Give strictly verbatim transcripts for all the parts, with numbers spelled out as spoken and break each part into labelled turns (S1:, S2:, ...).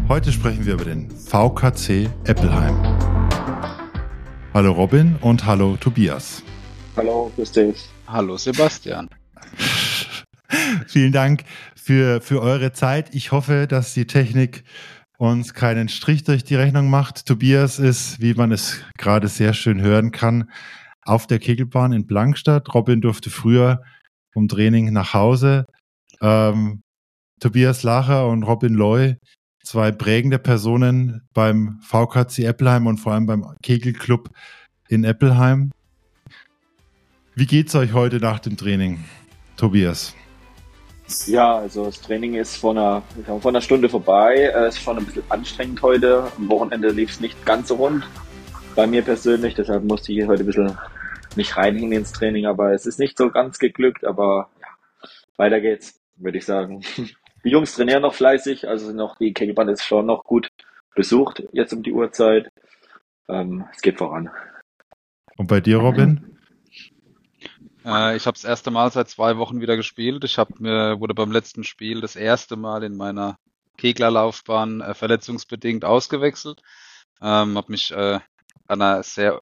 S1: Heute sprechen wir über den V K C Eppelheim. Hallo Robin und hallo Tobias.
S2: Hallo, grüß dich.
S3: Hallo Sebastian.
S1: Vielen Dank für, für eure Zeit. Ich hoffe, dass die Technik uns keinen Strich durch die Rechnung macht. Tobias ist, wie man es gerade sehr schön hören kann, auf der Kegelbahn in Blankstadt. Robin durfte früher vom Training nach Hause. Ähm, Tobias Lacher und Robin Loy, zwei prägende Personen beim V K C Eppelheim und vor allem beim Kegelclub in Eppelheim. Wie geht's euch heute nach dem Training, Tobias?
S2: Ja, also das Training ist vor einer, vor einer Stunde vorbei. Es ist schon ein bisschen anstrengend heute. Am Wochenende lief es nicht ganz so rund bei mir persönlich. Deshalb musste ich heute ein bisschen nicht reinhängen ins Training. Aber es ist nicht so ganz geglückt. Aber ja, weiter geht's, würde ich sagen. Die Jungs trainieren noch fleißig. Also noch die Kegelbahn ist schon noch gut besucht jetzt um die Uhrzeit. Ähm, es geht voran.
S1: Und bei dir, Robin?
S3: Äh, ich habe das erste Mal seit zwei Wochen wieder gespielt. Ich hab, mir wurde beim letzten Spiel das erste Mal in meiner Keglerlaufbahn äh, verletzungsbedingt ausgewechselt. Ähm, habe mich äh, an einer sehr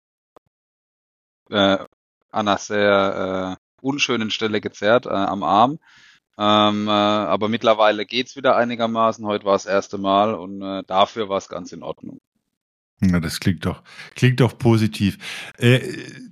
S3: äh, an einer sehr äh, unschönen Stelle gezerrt, äh, am Arm. Ähm, äh, aber mittlerweile geht's wieder einigermaßen. Heute war das erste Mal und äh, dafür war es ganz in Ordnung.
S1: Ja, das klingt doch, klingt doch positiv. Äh,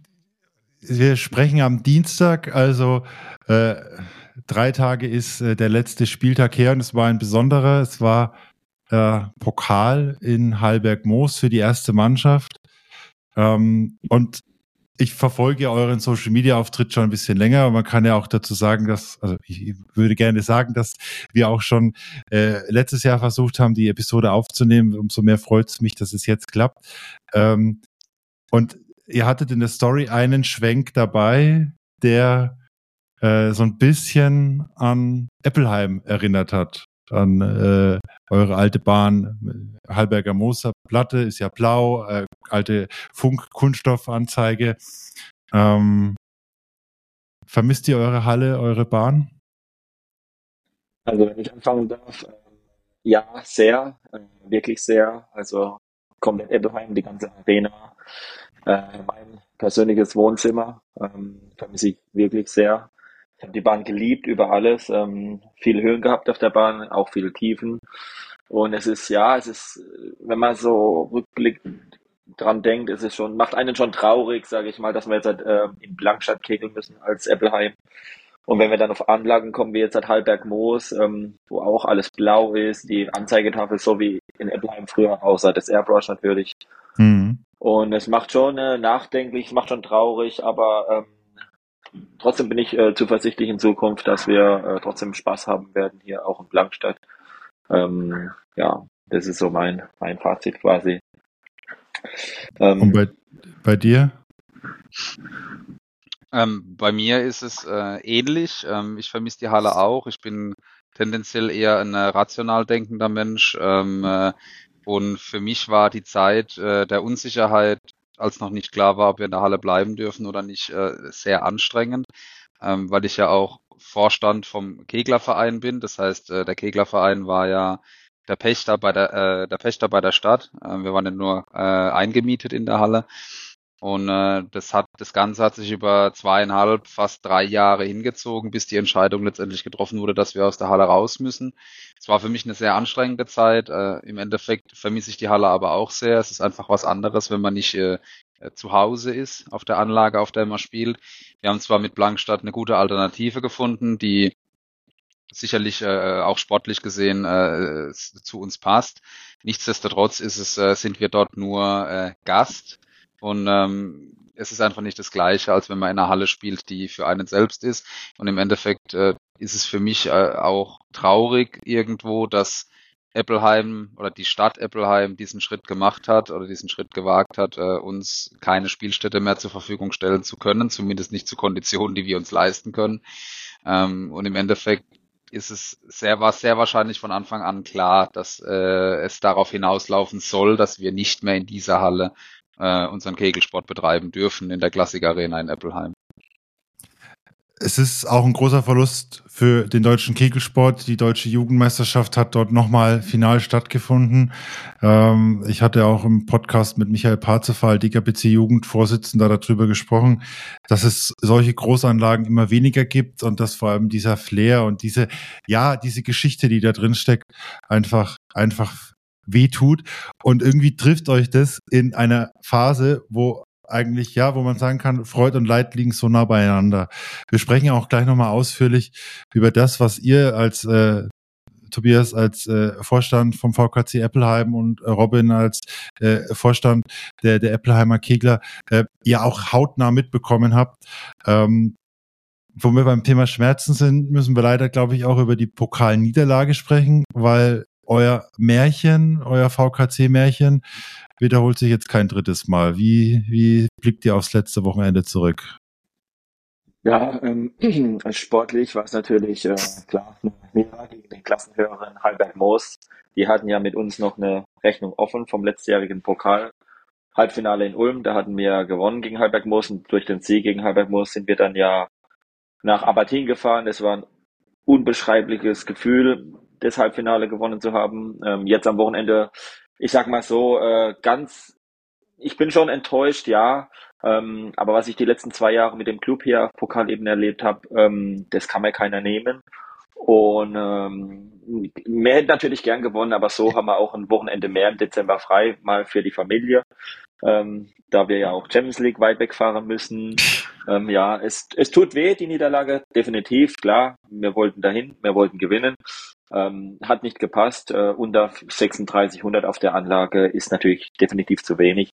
S1: wir sprechen am Dienstag, also äh, drei Tage ist äh, der letzte Spieltag her und es war ein besonderer. Es war äh, Pokal in Hallberg-Moos für die erste Mannschaft. Ähm, und ich verfolge euren Social-Media-Auftritt schon ein bisschen länger, aber man kann ja auch dazu sagen, dass, also ich würde gerne sagen, dass wir auch schon äh, letztes Jahr versucht haben, die Episode aufzunehmen. Umso mehr freut es mich, dass es jetzt klappt. Ähm, und ihr hattet in der Story einen Schwenk dabei, der äh, so ein bisschen an Eppelheim erinnert hat, an äh, eure alte Bahn. Hallberger Mooser Platte ist ja blau, äh, alte Funk-Kunststoffanzeige. Ähm, vermisst ihr eure Halle, eure Bahn?
S2: Also wenn ich anfangen darf, äh, ja, sehr, äh, wirklich sehr. Also komplett Eppelheim, die ganze Arena, äh, mein persönliches Wohnzimmer, ähm, vermisse ich wirklich sehr. Ich habe die Bahn geliebt über alles, ähm, viele Höhen gehabt auf der Bahn, auch viele Tiefen. Und es ist, ja, es ist, äh, wenn man so rückblickend dran denkt, es ist schon, macht einen schon traurig, sage ich mal, dass wir jetzt halt, äh, in Blankstadt kegeln müssen als Eppelheim. Und wenn wir dann auf Anlagen kommen, wie jetzt halt Hallberg-Moos, ähm, wo auch alles blau ist, die Anzeigetafel so wie in Eppelheim früher, außer das Airbrush natürlich.
S1: Mhm.
S2: Und es macht schon äh, nachdenklich, es macht schon traurig, aber ähm, trotzdem bin ich äh, zuversichtlich in Zukunft, dass wir äh, trotzdem Spaß haben werden hier auch in Blankstadt. Ähm, ja, das ist so mein, mein Fazit quasi. Ähm,
S1: Und bei, bei dir?
S3: Ähm, bei mir ist es äh, ähnlich. Ähm, ich vermisse die Halle auch. Ich bin tendenziell eher ein äh, rational denkender Mensch. Ähm, äh, und für mich war die Zeit äh, der Unsicherheit, als noch nicht klar war, ob wir in der Halle bleiben dürfen oder nicht, äh, sehr anstrengend, ähm, weil ich ja auch Vorstand vom Keglerverein bin. Das heißt, äh, der Keglerverein war ja der Pächter bei der, äh, der Pächter bei der Stadt. Äh, wir waren ja nur äh, eingemietet in der Halle. Und äh, das hat, das Ganze hat sich über zweieinhalb, fast drei Jahre hingezogen, bis die Entscheidung letztendlich getroffen wurde, dass wir aus der Halle raus müssen. Es war für mich eine sehr anstrengende Zeit. Äh, im Endeffekt vermisse ich die Halle aber auch sehr. Es ist einfach was anderes, wenn man nicht äh, äh, zu Hause ist, auf der Anlage, auf der man spielt. Wir haben zwar mit Blankstadt eine gute Alternative gefunden, die sicherlich äh, auch sportlich gesehen äh, zu uns passt. Nichtsdestotrotz ist es, äh, sind wir dort nur äh, Gast. Und ähm, es ist einfach nicht das Gleiche, als wenn man in einer Halle spielt, die für einen selbst ist. Und im Endeffekt äh, ist es für mich äh, auch traurig irgendwo, dass Eppelheim oder die Stadt Eppelheim diesen Schritt gemacht hat oder diesen Schritt gewagt hat, äh, uns keine Spielstätte mehr zur Verfügung stellen zu können, zumindest nicht zu Konditionen, die wir uns leisten können. Ähm, und im Endeffekt ist es sehr, war sehr wahrscheinlich von Anfang an klar, dass äh, es darauf hinauslaufen soll, dass wir nicht mehr in dieser Halle äh, unseren Kegelsport betreiben dürfen in der Classic Arena in Eppelheim.
S1: es ist auch ein großer Verlust für den deutschen Kegelsport. Die deutsche Jugendmeisterschaft hat dort nochmal final stattgefunden. Ähm, ich hatte auch im Podcast mit Michael Parzefal, D K B C-Jugendvorsitzender, darüber gesprochen, dass es solche Großanlagen immer weniger gibt und dass vor allem dieser Flair und diese, ja, diese Geschichte, die da drin steckt, einfach, einfach wehtut. Und irgendwie trifft euch das in einer Phase, wo eigentlich, ja, wo man sagen kann, Freud und Leid liegen so nah beieinander. Wir sprechen ja auch gleich nochmal ausführlich über das, was ihr als äh, Tobias als äh, Vorstand vom V K C Eppelheim und äh, Robin als äh, Vorstand der, der Eppelheimer Kegler äh, ihr auch hautnah mitbekommen habt. Ähm, wo wir beim Thema Schmerzen sind, müssen wir leider, glaube ich, auch über die Pokalniederlage sprechen, weil euer Märchen, euer V K C-Märchen wiederholt sich jetzt kein drittes Mal. Wie, wie blickt ihr aufs letzte Wochenende zurück?
S2: Ja, ähm, sportlich war es natürlich äh, klar, eine Niederlage gegen den Klassenhöheren Halberg Moos. Die hatten ja mit uns noch eine Rechnung offen vom letztjährigen Pokal. Halbfinale in Ulm, da hatten wir gewonnen gegen Halberg Moos und durch den Sieg gegen Halberg Moos sind wir dann ja nach Abertin gefahren. Das war ein unbeschreibliches Gefühl, das Halbfinale gewonnen zu haben. Ähm, jetzt am Wochenende, ich sag mal so, äh, ganz, ich bin schon enttäuscht, ja. Ähm, aber was ich die letzten zwei Jahre mit dem Club hier auf Pokalebene erlebt habe, ähm, das kann mir keiner nehmen. Und ähm, wir hätten natürlich gern gewonnen, aber so haben wir auch ein Wochenende mehr im Dezember frei, mal für die Familie. Ähm, da wir ja auch Champions League weit wegfahren müssen. Ähm, ja, es, es tut weh, die Niederlage, definitiv, klar. Wir wollten dahin, wir wollten gewinnen. Ähm, hat nicht gepasst. Äh, unter sechsunddreißig hundert auf der Anlage ist natürlich definitiv zu wenig.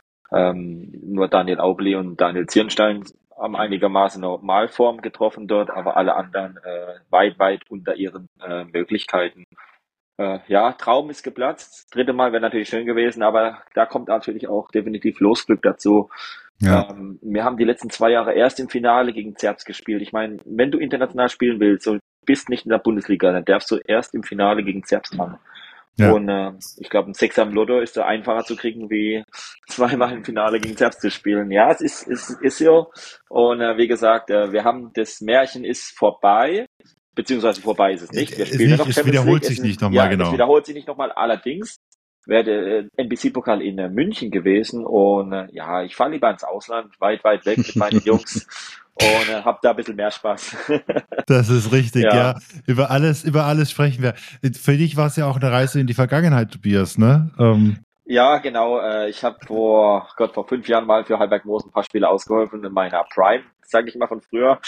S2: Ähm, nur Daniel Aubli und Daniel Zirnstein haben einigermaßen Normalform getroffen dort, aber alle anderen äh, weit, weit unter ihren äh, Möglichkeiten. Äh, ja, Traum ist geplatzt. Das dritte Mal wäre natürlich schön gewesen, aber da kommt natürlich auch definitiv Losglück dazu.
S1: Ja.
S2: Ähm, wir haben die letzten zwei Jahre erst im Finale gegen Zerbst gespielt. Ich meine, wenn du international spielen willst und bist nicht in der Bundesliga, dann darfst du erst im Finale gegen Zerbst ran.
S1: Ja.
S2: Und äh, ich glaube, ein Sechser im Lotto ist da einfacher zu kriegen, wie zweimal im Finale gegen Zerbst zu spielen. Ja, es ist, ist, ist so. Und äh, wie gesagt, äh, wir haben, das Märchen ist vorbei. Beziehungsweise vorbei ist es nicht. Wir
S1: Es
S2: spielen
S1: nicht,
S2: noch
S1: es
S2: Champions
S1: wiederholt
S2: League.
S1: sich
S2: Es
S1: nicht
S2: ist-
S1: nochmal,
S2: ja,
S1: genau.
S2: Es wiederholt sich nicht nochmal. Allerdings wäre der äh, N B C-Pokal in äh, München gewesen. Und äh, ja, ich fahre lieber ins Ausland, weit, weit weg mit meinen Jungs und äh, habe da ein bisschen mehr Spaß.
S1: Das ist richtig, ja.
S2: Ja.
S1: Über alles, über alles sprechen wir. Für dich war es ja auch eine Reise in die Vergangenheit, Tobias, ne? Ähm,
S2: Ja, genau. Äh, ich habe vor Gott vor fünf Jahren mal für Halberg Moos ein paar Spiele ausgeholfen in meiner Prime, sage ich mal von früher.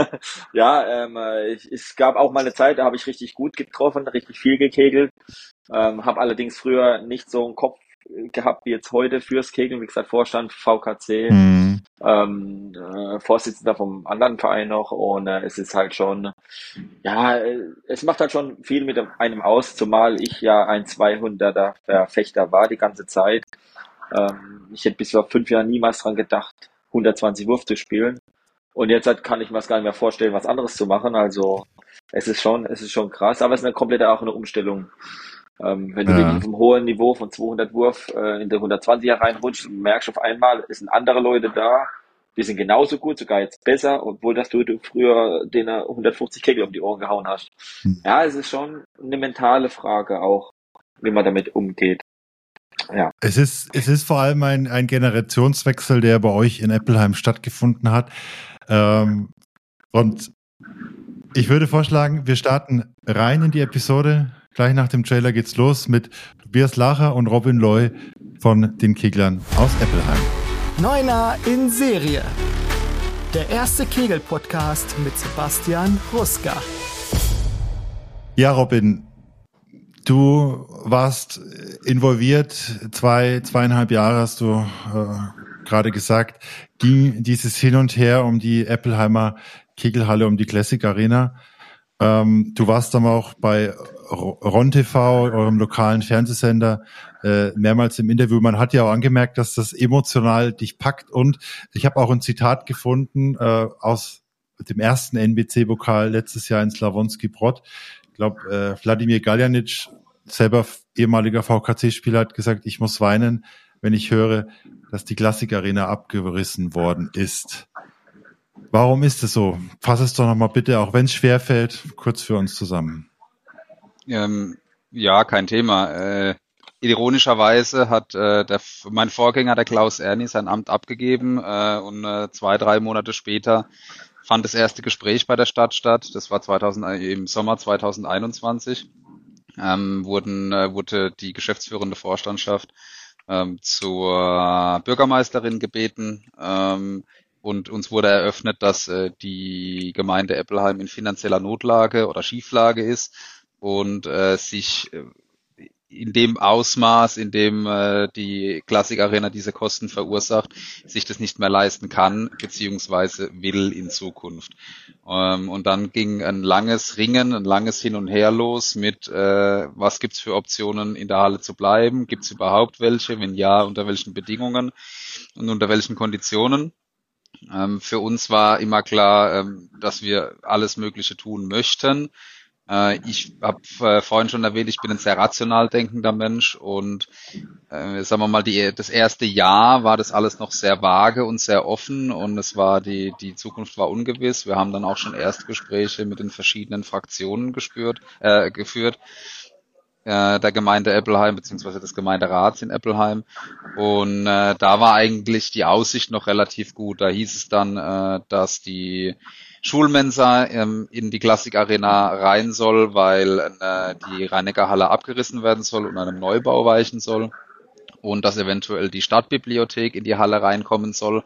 S2: ja, ähm, äh, ich, es gab auch mal eine Zeit, da habe ich richtig gut getroffen, richtig viel gekegelt. Ähm, habe allerdings früher nicht so einen Kopf gehabt wie jetzt heute fürs Kegeln. Wie gesagt, Vorstand V K C,
S1: hm.
S2: ähm, äh, Vorsitzender vom anderen Verein noch. Und äh, es ist halt schon, ja, äh, es macht halt schon viel mit einem aus, zumal ich ja ein zweihunderter Verfechter war die ganze Zeit. Ähm, ich hätte bis vor fünf Jahren niemals dran gedacht, hundertzwanzig Wurf zu spielen. Und jetzt halt kann ich mir das gar nicht mehr vorstellen, was anderes zu machen. Also es ist schon, es ist schon krass, aber es ist eine komplette auch eine Umstellung. Ähm, wenn du
S1: Ja.
S2: wirklich auf einem hohen Niveau von zweihundert Wurf äh, in der hundertzwanziger reinrutscht, merkst du auf einmal, es sind andere Leute da, die sind genauso gut, sogar jetzt besser, obwohl dass du, du früher den hundertfünfzig Kegel um die Ohren gehauen hast.
S1: Hm.
S2: Ja, es ist schon eine mentale Frage auch, wie man damit umgeht. Ja.
S1: Es ist, es ist vor allem ein, ein Generationswechsel, der bei euch in Eppelheim stattgefunden hat. Ähm, und ich würde vorschlagen, wir starten rein in die Episode. Gleich nach dem Trailer geht's los mit Tobias Lacher und Robin Loy von den Keglern aus Eppelheim.
S4: Neuner in Serie. Der erste Kegel-Podcast mit Sebastian Ruska.
S1: Ja, Robin, du warst involviert, zwei, zweieinhalb Jahre hast du äh, gerade gesagt, ging dieses Hin und Her um die Eppelheimer Kegelhalle, um die Classic Arena. Ähm, du warst dann auch bei Ron T V, eurem lokalen Fernsehsender, äh, mehrmals im Interview. Man hat ja auch angemerkt, dass das emotional dich packt. Und ich habe auch ein Zitat gefunden äh, aus dem ersten N B C-Pokal letztes Jahr in Slavonski Brod. Ich glaube, äh, Wladimir Galjanic, selber ehemaliger V K C-Spieler, hat gesagt, ich muss weinen, wenn ich höre, dass die Classic Arena abgerissen worden ist. Warum ist es so? Fass es doch nochmal bitte, auch wenn es schwerfällt, kurz für uns zusammen.
S3: Ähm, ja, kein Thema. Äh, ironischerweise hat äh, der, mein Vorgänger, der Klaus Erni, sein Amt abgegeben äh, und äh, zwei, drei Monate später fand das erste Gespräch bei der Stadt statt. Das war zweitausend, äh, im Sommer zweitausendeinundzwanzig. Ähm, wurden, äh, wurde die geschäftsführende Vorstandschaft ähm, zur Bürgermeisterin gebeten, ähm, und uns wurde eröffnet, dass äh, die Gemeinde Eppelheim in finanzieller Notlage oder Schieflage ist und äh, sich äh, in dem Ausmaß, in dem äh, die Classic Arena diese Kosten verursacht, sich das nicht mehr leisten kann, beziehungsweise will in Zukunft. Ähm, und dann ging ein langes Ringen, ein langes Hin und Her los mit, äh, was gibt's für Optionen, in der Halle zu bleiben? Gibt's überhaupt welche? Wenn ja, unter welchen Bedingungen und unter welchen Konditionen? Ähm, für uns war immer klar, ähm, dass wir alles Mögliche tun möchten. Äh, ich habe äh, vorhin schon erwähnt, ich bin ein sehr rational denkender Mensch und äh, sagen wir mal, die, das erste Jahr war das alles noch sehr vage und sehr offen und es war die, die Zukunft war ungewiss. Wir haben dann auch schon Erstgespräche mit den verschiedenen Fraktionen gespürt, äh, geführt, äh, der Gemeinde Eppelheim beziehungsweise des Gemeinderats in Eppelheim. Und äh, da war eigentlich die Aussicht noch relativ gut. Da hieß es dann, äh, dass die Schulmensa ähm, in die Classic Arena rein soll, weil äh, die Rhein-Neckar-Halle abgerissen werden soll und einem Neubau weichen soll und dass eventuell die Stadtbibliothek in die Halle reinkommen soll.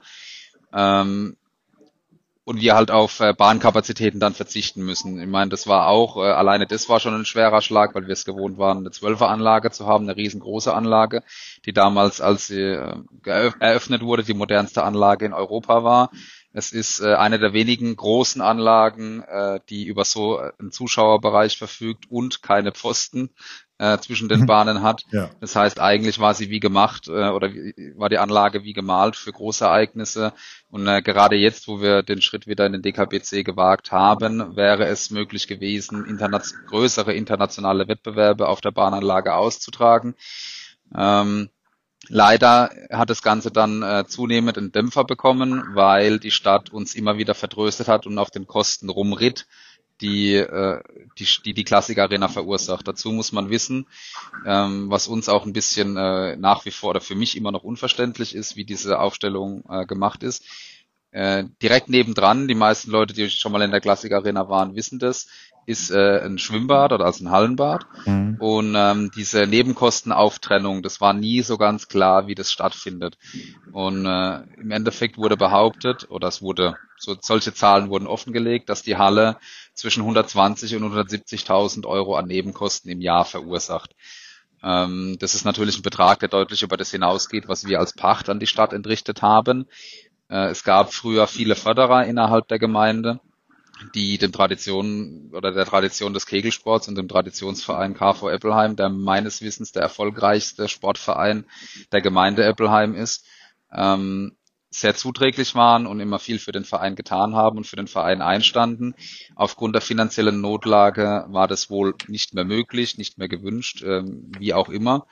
S3: Ähm, und wir halt auf äh, Bahnkapazitäten dann verzichten müssen. Ich meine, das war auch, äh, alleine das war schon ein schwerer Schlag, weil wir es gewohnt waren, eine Zwölfer-Anlage zu haben, eine riesengroße Anlage, die damals, als sie äh, geöff- eröffnet wurde, die modernste Anlage in Europa war. Es ist äh, eine der wenigen großen Anlagen, äh, die über so einen Zuschauerbereich verfügt und keine Pfosten äh, zwischen den Bahnen hat.
S1: Ja.
S3: Das heißt, eigentlich war sie wie gemacht äh, oder wie, war die Anlage wie gemalt für Großereignisse. Und äh, gerade jetzt, wo wir den Schritt wieder in den D K B C gewagt haben, wäre es möglich gewesen, interna- größere internationale Wettbewerbe auf der Bahnanlage auszutragen. Ähm, Leider hat das Ganze dann äh, zunehmend einen Dämpfer bekommen, weil die Stadt uns immer wieder vertröstet hat und auf den Kosten rumritt, die äh, die, die die Classic Arena verursacht. Dazu muss man wissen, ähm, was uns auch ein bisschen äh, nach wie vor oder für mich immer noch unverständlich ist, wie diese Aufstellung äh, gemacht ist. Äh, direkt nebendran, die meisten Leute, die schon mal in der Classic Arena waren, wissen das, ist äh, ein Schwimmbad oder also ein Hallenbad.
S1: Mhm.
S3: Und ähm, diese Nebenkostenauftrennung, das war nie so ganz klar, wie das stattfindet. Und äh, im Endeffekt wurde behauptet, oder es wurde, so solche Zahlen wurden offengelegt, dass die Halle zwischen hundertzwanzig und hundertsiebzigtausend Euro an Nebenkosten im Jahr verursacht. Ähm, das ist natürlich ein Betrag, der deutlich über das hinausgeht, was wir als Pacht an die Stadt entrichtet haben. Äh, es gab früher viele Förderer innerhalb der Gemeinde, die dem Tradition oder der Tradition des Kegelsports und dem Traditionsverein K V Eppelheim, der meines Wissens der erfolgreichste Sportverein der Gemeinde Eppelheim ist, ähm, sehr zuträglich waren und immer viel für den Verein getan haben und für den Verein einstanden. Aufgrund der finanziellen Notlage war das wohl nicht mehr möglich, nicht mehr gewünscht, ähm, wie auch immer.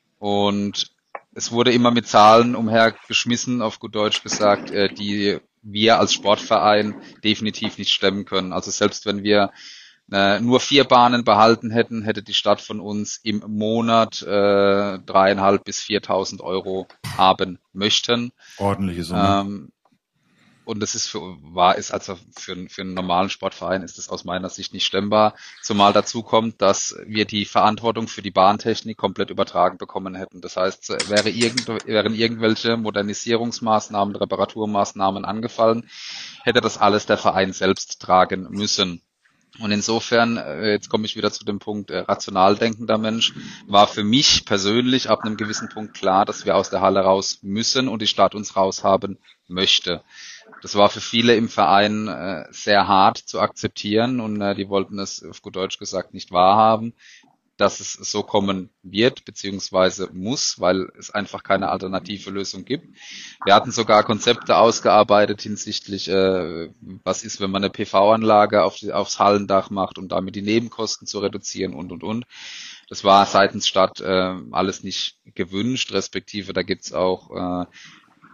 S3: Und es wurde immer mit Zahlen umhergeschmissen, auf gut Deutsch gesagt, äh, die wir als Sportverein definitiv nicht stemmen können. Also selbst wenn wir äh, nur vier Bahnen behalten hätten, hätte die Stadt von uns im Monat äh, dreieinhalb bis viertausend Euro haben möchten.
S1: Ordentliche Summe.
S3: Ähm, und das ist für war ist also für, für einen normalen Sportverein ist das aus meiner Sicht nicht stemmbar. Zumal dazu kommt, dass wir die Verantwortung für die Bahntechnik komplett übertragen bekommen hätten. Das heißt, wäre irgend, wären irgendwelche Modernisierungsmaßnahmen, Reparaturmaßnahmen angefallen, hätte das alles der Verein selbst tragen müssen. Und insofern, äh, jetzt komme ich wieder zu dem Punkt, äh, rational denkender Mensch, war für mich persönlich ab einem gewissen Punkt klar, dass wir aus der Halle raus müssen und die Stadt uns raushaben möchte. Das war für viele im Verein äh, sehr hart zu akzeptieren und äh, die wollten es auf gut Deutsch gesagt nicht wahrhaben, dass es so kommen wird beziehungsweise muss, weil es einfach keine alternative Lösung gibt. Wir hatten sogar Konzepte ausgearbeitet hinsichtlich, äh, was ist, wenn man eine P V-Anlage auf die, aufs Hallendach macht, um damit die Nebenkosten zu reduzieren und, und, und. Das war seitens Stadt äh, alles nicht gewünscht, respektive da gibt's auch äh,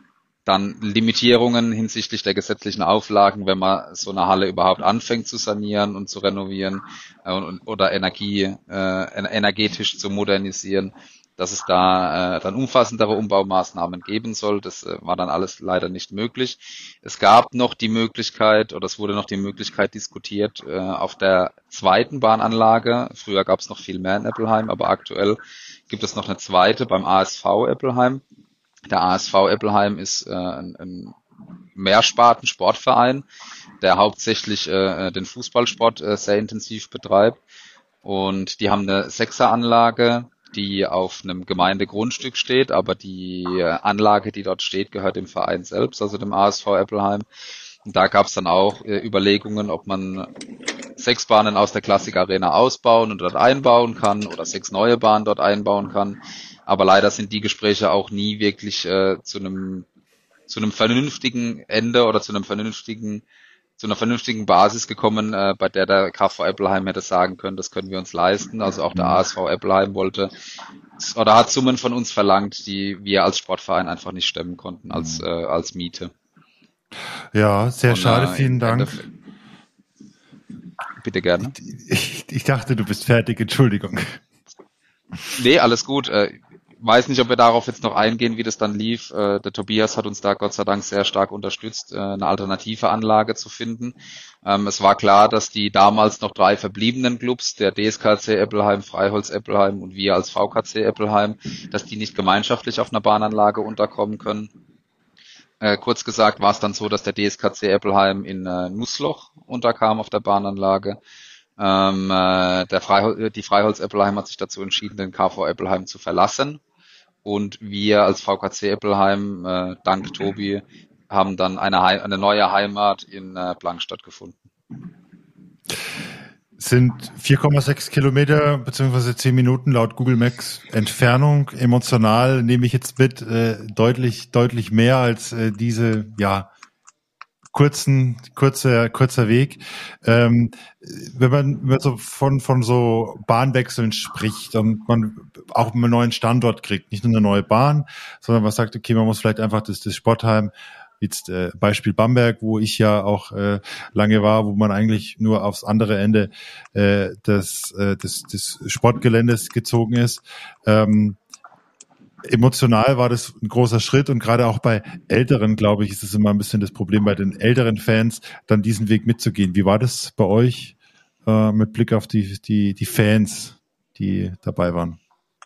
S3: dann Limitierungen hinsichtlich der gesetzlichen Auflagen, wenn man so eine Halle überhaupt anfängt zu sanieren und zu renovieren äh, und, oder Energie äh, energetisch zu modernisieren, dass es da äh, dann umfassendere Umbaumaßnahmen geben soll. Das äh, war dann alles leider nicht möglich. Es gab noch die Möglichkeit, oder es wurde noch die Möglichkeit diskutiert, äh, auf der zweiten Bahnanlage, früher gab es noch viel mehr in Eppelheim, aber aktuell gibt es noch eine zweite beim A S V Eppelheim. Der A S V Eppelheim ist äh, ein, ein Mehrsparten-Sportverein, der hauptsächlich äh, den Fußballsport äh, sehr intensiv betreibt. Und die haben eine Sechseranlage, die auf einem Gemeindegrundstück steht, aber die Anlage, die dort steht, gehört dem Verein selbst, also dem A S V Eppelheim. Und da gab es dann auch äh, Überlegungen, ob man sechs Bahnen aus der Classic Arena ausbauen und dort einbauen kann oder sechs neue Bahnen dort einbauen kann. Aber leider sind die Gespräche auch nie wirklich äh, zu einem zu einem vernünftigen Ende oder zu einem vernünftigen zu einer vernünftigen Basis gekommen, äh, bei der der K V Eppelheim hätte sagen können, das können wir uns leisten. Also auch der A S V Eppelheim wollte oder hat Summen von uns verlangt, die wir als Sportverein einfach nicht stemmen konnten als äh, als Miete.
S1: Ja, sehr Und, schade. Äh, Vielen Dank.
S3: Endeffekt. Bitte gerne.
S1: Ich, ich dachte, du bist fertig. Entschuldigung.
S3: Nee, alles gut. Äh, weiß nicht, ob wir darauf jetzt noch eingehen, wie das dann lief. Äh, der Tobias hat uns da Gott sei Dank sehr stark unterstützt, äh, eine alternative Anlage zu finden. Ähm, es war klar, dass die damals noch drei verbliebenen Clubs, der D S K C Eppelheim, Freiholz Eppelheim und wir als V K C Eppelheim, dass die nicht gemeinschaftlich auf einer Bahnanlage unterkommen können. Äh, kurz gesagt war es dann so, dass der D S K C Eppelheim in äh, Nussloch unterkam auf der Bahnanlage. Ähm, äh, der Freihol- die Freiholz Eppelheim hat sich dazu entschieden, den K V Eppelheim zu verlassen. Und wir als V K C Eppelheim, äh, dank Tobi, haben dann eine, Heim- eine neue Heimat in äh, Blankstadt gefunden.
S1: Sind vier Komma sechs Kilometer beziehungsweise zehn Minuten laut Google Maps Entfernung. Emotional nehme ich jetzt mit äh, deutlich deutlich mehr als äh, diese ja kurzen kurzer kurzer Weg. Ähm, wenn man, wenn man so von von so Bahnwechseln spricht und man auch einen neuen Standort kriegt, nicht nur eine neue Bahn, sondern man sagt, okay, man muss vielleicht einfach das das Sportheim, jetzt äh, Beispiel Bamberg, wo ich ja auch äh, lange war, wo man eigentlich nur aufs andere Ende äh, des, äh, des des Sportgeländes gezogen ist. Ähm, Emotional war das ein großer Schritt und gerade auch bei Älteren, glaube ich, ist es immer ein bisschen das Problem bei den älteren Fans, dann diesen Weg mitzugehen. Wie war das bei euch äh, mit Blick auf die, die, die Fans, die dabei waren?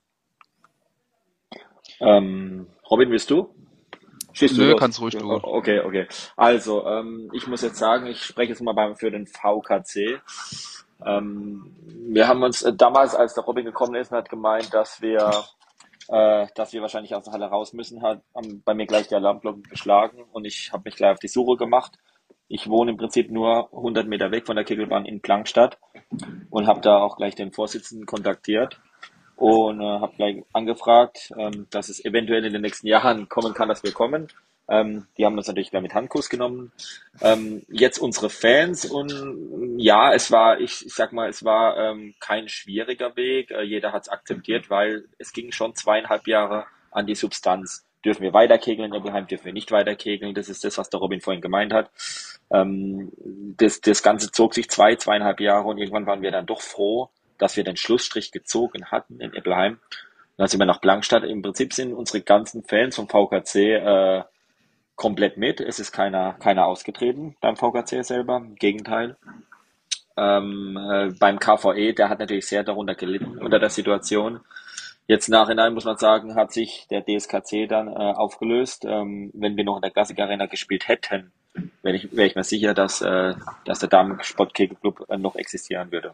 S2: Ähm, Robin, willst du?
S3: Schießt du Nö, los? Kannst ruhig du.
S2: Okay, okay. Also, ähm, ich muss jetzt sagen, ich spreche jetzt mal beim, für den V K C. Ähm, wir haben uns äh, damals, als der Robin gekommen ist, hat gemeint, dass wir Äh, dass wir wahrscheinlich aus der Halle raus müssen, hat haben bei mir gleich die Alarmglocken geschlagen und ich habe mich gleich auf die Suche gemacht. Ich wohne im Prinzip nur hundert Meter weg von der Kegelbahn in Blankstadt und habe da auch gleich den Vorsitzenden kontaktiert und äh, habe gleich angefragt, ähm, dass es eventuell in den nächsten Jahren kommen kann, dass wir kommen. Ähm, die haben uns natürlich gleich mit Handkuss genommen. Ähm, jetzt unsere Fans und ja, es war, ich, ich sag mal, es war ähm, kein schwieriger Weg. Äh, jeder hat es akzeptiert, weil es ging schon zweieinhalb Jahre an die Substanz. Dürfen wir weiterkegeln in Eppelheim, dürfen wir nicht weiterkegeln? Das ist das, was der Robin vorhin gemeint hat. Ähm, das, das Ganze zog sich zwei, zweieinhalb Jahre und irgendwann waren wir dann doch froh, dass wir den Schlussstrich gezogen hatten in Eppelheim. Dann sind wir nach Blankstadt. Im Prinzip sind unsere ganzen Fans vom V K C äh, komplett mit. Es ist keiner, keiner ausgetreten beim V K C selber. Im Gegenteil. Ähm, äh, beim K V E, der hat natürlich sehr darunter gelitten unter der Situation. Jetzt nachhinein muss man sagen, hat sich der D S K C dann äh, aufgelöst. Ähm, wenn wir noch in der Classic Arena gespielt hätten, wäre ich, wär ich mir sicher, dass, äh, dass der Damen-Sportkegelclub äh, noch existieren würde.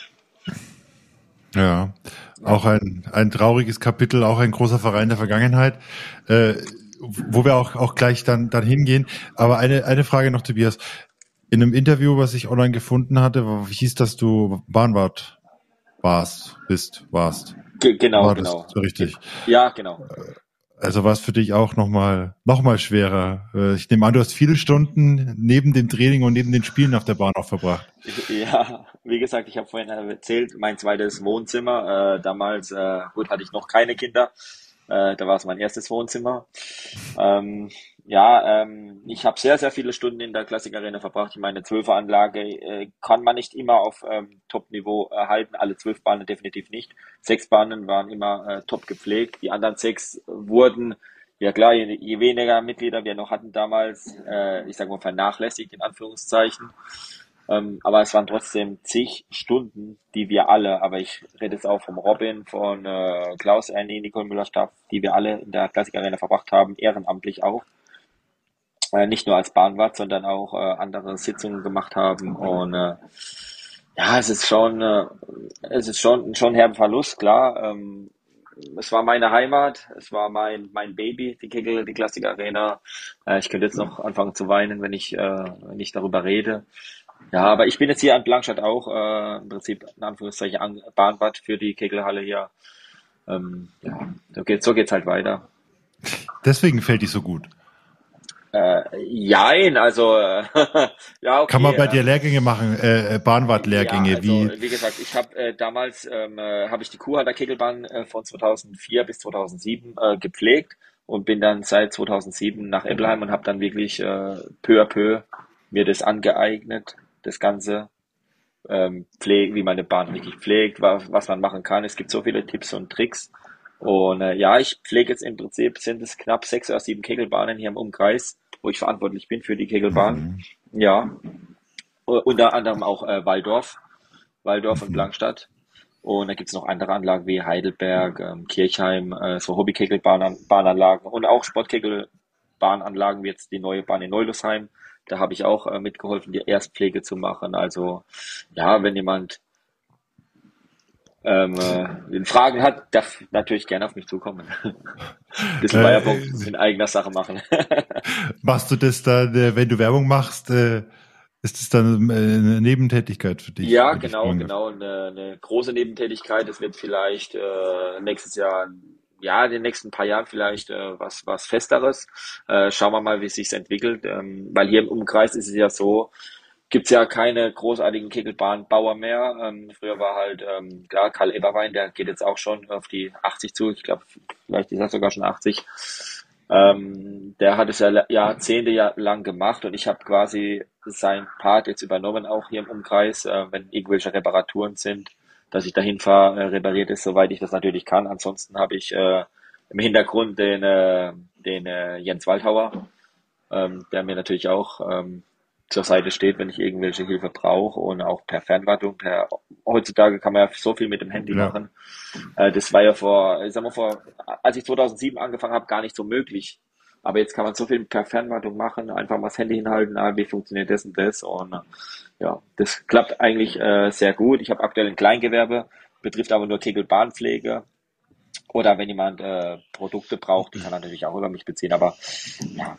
S1: Ja, auch ein, ein trauriges Kapitel, auch ein großer Verein der Vergangenheit, äh, wo wir auch, auch gleich dann, dann hingehen. Aber eine, eine Frage noch, Tobias. In einem Interview, was ich online gefunden hatte, hieß, dass du Bahnwart warst, bist, warst.
S2: Ge- genau,
S1: war
S2: genau.
S1: Das so richtig?
S2: Ja, genau.
S1: Also war es für dich auch nochmal, noch mal schwerer. Ich nehme an, du hast viele Stunden neben dem Training und neben den Spielen auf der Bahn auch verbracht.
S2: Ja, wie gesagt, ich habe vorhin erzählt, mein zweites Wohnzimmer. Äh, damals, äh, gut, hatte ich noch keine Kinder. Äh, da war es mein erstes Wohnzimmer. Ähm, Ja, ähm, ich habe sehr, sehr viele Stunden in der Classic Arena verbracht. Ich meine, Zwölferanlage äh, kann man nicht immer auf ähm, Top-Niveau erhalten. Alle zwölf Bahnen definitiv nicht. Sechs Bahnen waren immer äh, top gepflegt. Die anderen sechs wurden, ja klar, je, je weniger Mitglieder wir noch hatten damals, äh, ich sage mal vernachlässigt in Anführungszeichen. Ähm, aber es waren trotzdem zig Stunden, die wir alle, aber ich rede jetzt auch vom Robin, von äh, Klaus Ernie, Nicole Müller-Staff, die wir alle in der Classic Arena verbracht haben, ehrenamtlich auch. Äh, nicht nur als Bahnwart, sondern auch äh, andere Sitzungen gemacht haben. Und äh, ja, es ist schon, äh, es ist schon, schon ein herber Verlust, klar. Ähm, es war meine Heimat, es war mein, mein Baby, die Kegel, die Classic Arena. Äh, ich könnte jetzt noch anfangen zu weinen, wenn ich, äh, wenn ich darüber rede. Ja, aber ich bin jetzt hier an Blankstadt auch, äh, im Prinzip in Anführungszeichen an, Bahnwart für die Kegelhalle hier. Ähm, ja, so geht's, so geht's halt weiter.
S1: Deswegen fällt die so gut.
S2: Äh, jein, also äh, ja, okay.
S1: Kann man bei dir
S2: ähm,
S1: Lehrgänge machen, äh, Bahnwart-Lehrgänge,
S2: ja, also
S1: wie
S2: wie gesagt, ich habe äh, damals ähm, äh, habe ich die Kuhhalter Kegelbahn äh, von zweitausendvier bis zweitausendsieben äh, gepflegt und bin dann seit zweitausendsieben nach Ebbelheim und habe dann wirklich äh, peu à peu mir das angeeignet, das Ganze ähm, pflegen, wie man eine Bahn richtig pflegt, was, was man machen kann. Es gibt so viele Tipps und Tricks. Und äh, ja, ich pflege jetzt im Prinzip, sind es knapp sechs oder sieben Kegelbahnen hier im Umkreis, wo ich verantwortlich bin für die Kegelbahn.
S1: mhm.
S2: Ja, U- unter anderem auch äh, Walldorf, Walldorf und
S1: Mhm.
S2: Blankstadt. Und da gibt's noch andere Anlagen wie Heidelberg, ähm, Kirchheim, äh, so Hobby-Kegelbahnanlagen und auch Sportkegelbahnanlagen wie jetzt die neue Bahn in Neulosheim. Da habe ich auch äh, mitgeholfen, die Erstpflege zu machen. Also ja, wenn jemand ähm, äh, Fragen hat, darf natürlich gerne auf mich zukommen. Bisschen
S1: Äh,
S2: Werbung
S1: äh,
S2: in eigener Sache machen.
S1: machst du das dann, äh, wenn du Werbung machst, äh, ist das dann äh, eine Nebentätigkeit für dich,
S2: Ja,
S1: wenn ich
S2: genau,
S1: fragen darf?
S2: genau. Eine, eine große Nebentätigkeit. Es wird vielleicht äh, nächstes Jahr, ja, in den nächsten paar Jahren vielleicht äh, was was Festeres. Äh, schauen wir mal, wie es sich entwickelt. Ähm, weil hier im Umkreis ist es ja so, gibt's ja keine großartigen Kegelbahnbauer mehr. Ähm, früher war halt, ähm, klar, Karl Eberwein, der geht jetzt auch schon auf die achtzig zu. Ich glaube, vielleicht ist er sogar schon achtzig. Ähm, der hat es ja la- Jahrzehnte ja lang gemacht und ich habe quasi sein Part jetzt übernommen, auch hier im Umkreis, äh, wenn irgendwelche Reparaturen sind, dass ich dahin fahre, äh, repariert ist, soweit ich das natürlich kann. Ansonsten habe ich äh, im Hintergrund den, äh, den äh, Jens Waldhauer, ähm, der mir natürlich auch ähm, zur Seite steht, wenn ich irgendwelche Hilfe brauche und auch per Fernwartung, per heutzutage kann man ja so viel mit dem Handy
S1: Ja.
S2: machen. Äh, das war ja vor, ich sag mal vor, als ich zweitausendsieben angefangen habe, gar nicht so möglich. Aber jetzt kann man so viel per Fernwartung machen, einfach mal das Handy hinhalten, ah, wie funktioniert das und das und äh, ja, das klappt eigentlich äh, sehr gut. Ich habe aktuell ein Kleingewerbe, betrifft aber nur Kegelbahnpflege. Oder wenn jemand äh, Produkte braucht, die kann er natürlich auch über mich beziehen. Aber ja,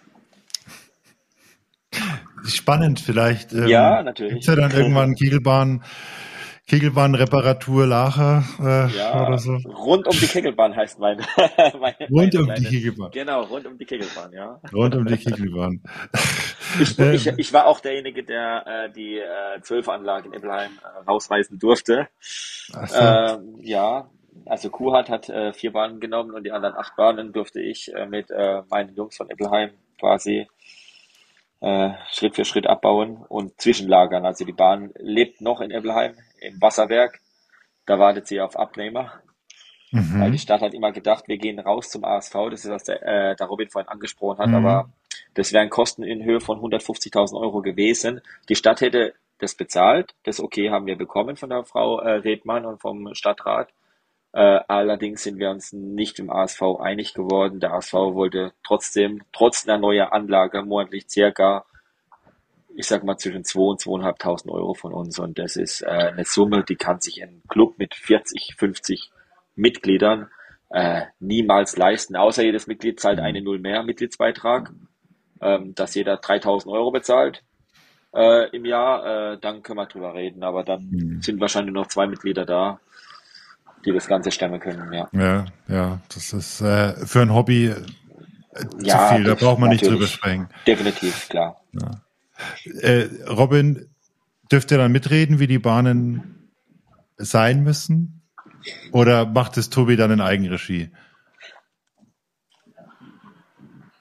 S1: Spannend, vielleicht
S2: ja,
S1: ähm,
S2: natürlich.
S1: gibt's ja dann irgendwann Kegelbahn, Kegelbahnreparatur Lacher äh,
S2: Ja,
S1: oder so.
S2: rund um die Kegelbahn heißt meine, meine,
S1: Rund
S2: meine
S1: um die
S2: kleine.
S1: Kegelbahn.
S2: Genau, rund um die Kegelbahn, ja.
S1: Rund um die Kegelbahn.
S2: Ich,
S1: äh,
S2: ich, ich war auch derjenige, der äh, die äh, Zwölferanlage in Ebbelheim äh, rausweisen durfte.
S1: also,
S2: Ähm, ja, also Kuhat hat äh, vier Bahnen genommen und die anderen acht Bahnen durfte ich äh, mit äh, meinen Jungs von Ebbelheim quasi äh, Schritt für Schritt abbauen und zwischenlagern. Also die Bahn lebt noch in Ebbelheim im Wasserwerk. Da wartet sie auf Abnehmer. Weil die
S1: mhm,
S2: Stadt hat immer gedacht, wir gehen raus zum A S V, das ist, was der, äh, der Robin vorhin angesprochen hat, aber
S1: mhm,
S2: das wären Kosten in Höhe von hundertfünfzigtausend Euro gewesen. Die Stadt hätte das bezahlt, das okay haben wir bekommen von der Frau äh, Redmann und vom Stadtrat. Äh, allerdings sind wir uns nicht im A S V einig geworden. Der A S V wollte trotzdem, trotz einer neuen Anlage, monatlich circa, ich sag mal, zwischen zweitausend und zweitausendfünfhundert Euro von uns. Und das ist äh, eine Summe, die kann sich ein Club mit vierzig, fünfzig Mitgliedern äh, niemals leisten. Außer jedes Mitglied zahlt eine Null mehr Mitgliedsbeitrag, ähm, dass jeder dreitausend Euro bezahlt äh, im Jahr. Äh, dann können wir drüber reden. Aber dann
S1: mhm.
S2: sind wahrscheinlich noch zwei Mitglieder da, die das Ganze stemmen können. Ja,
S1: Ja, ja, das ist äh, für ein Hobby äh, zu
S2: ja,
S1: viel, da
S2: def-
S1: braucht man nicht drüber
S2: natürlich.
S1: sprechen.
S2: Definitiv, klar.
S1: Ja. Äh, Robin, dürft ihr dann mitreden, wie die Bahnen sein müssen? Oder macht es Tobi dann in Eigenregie?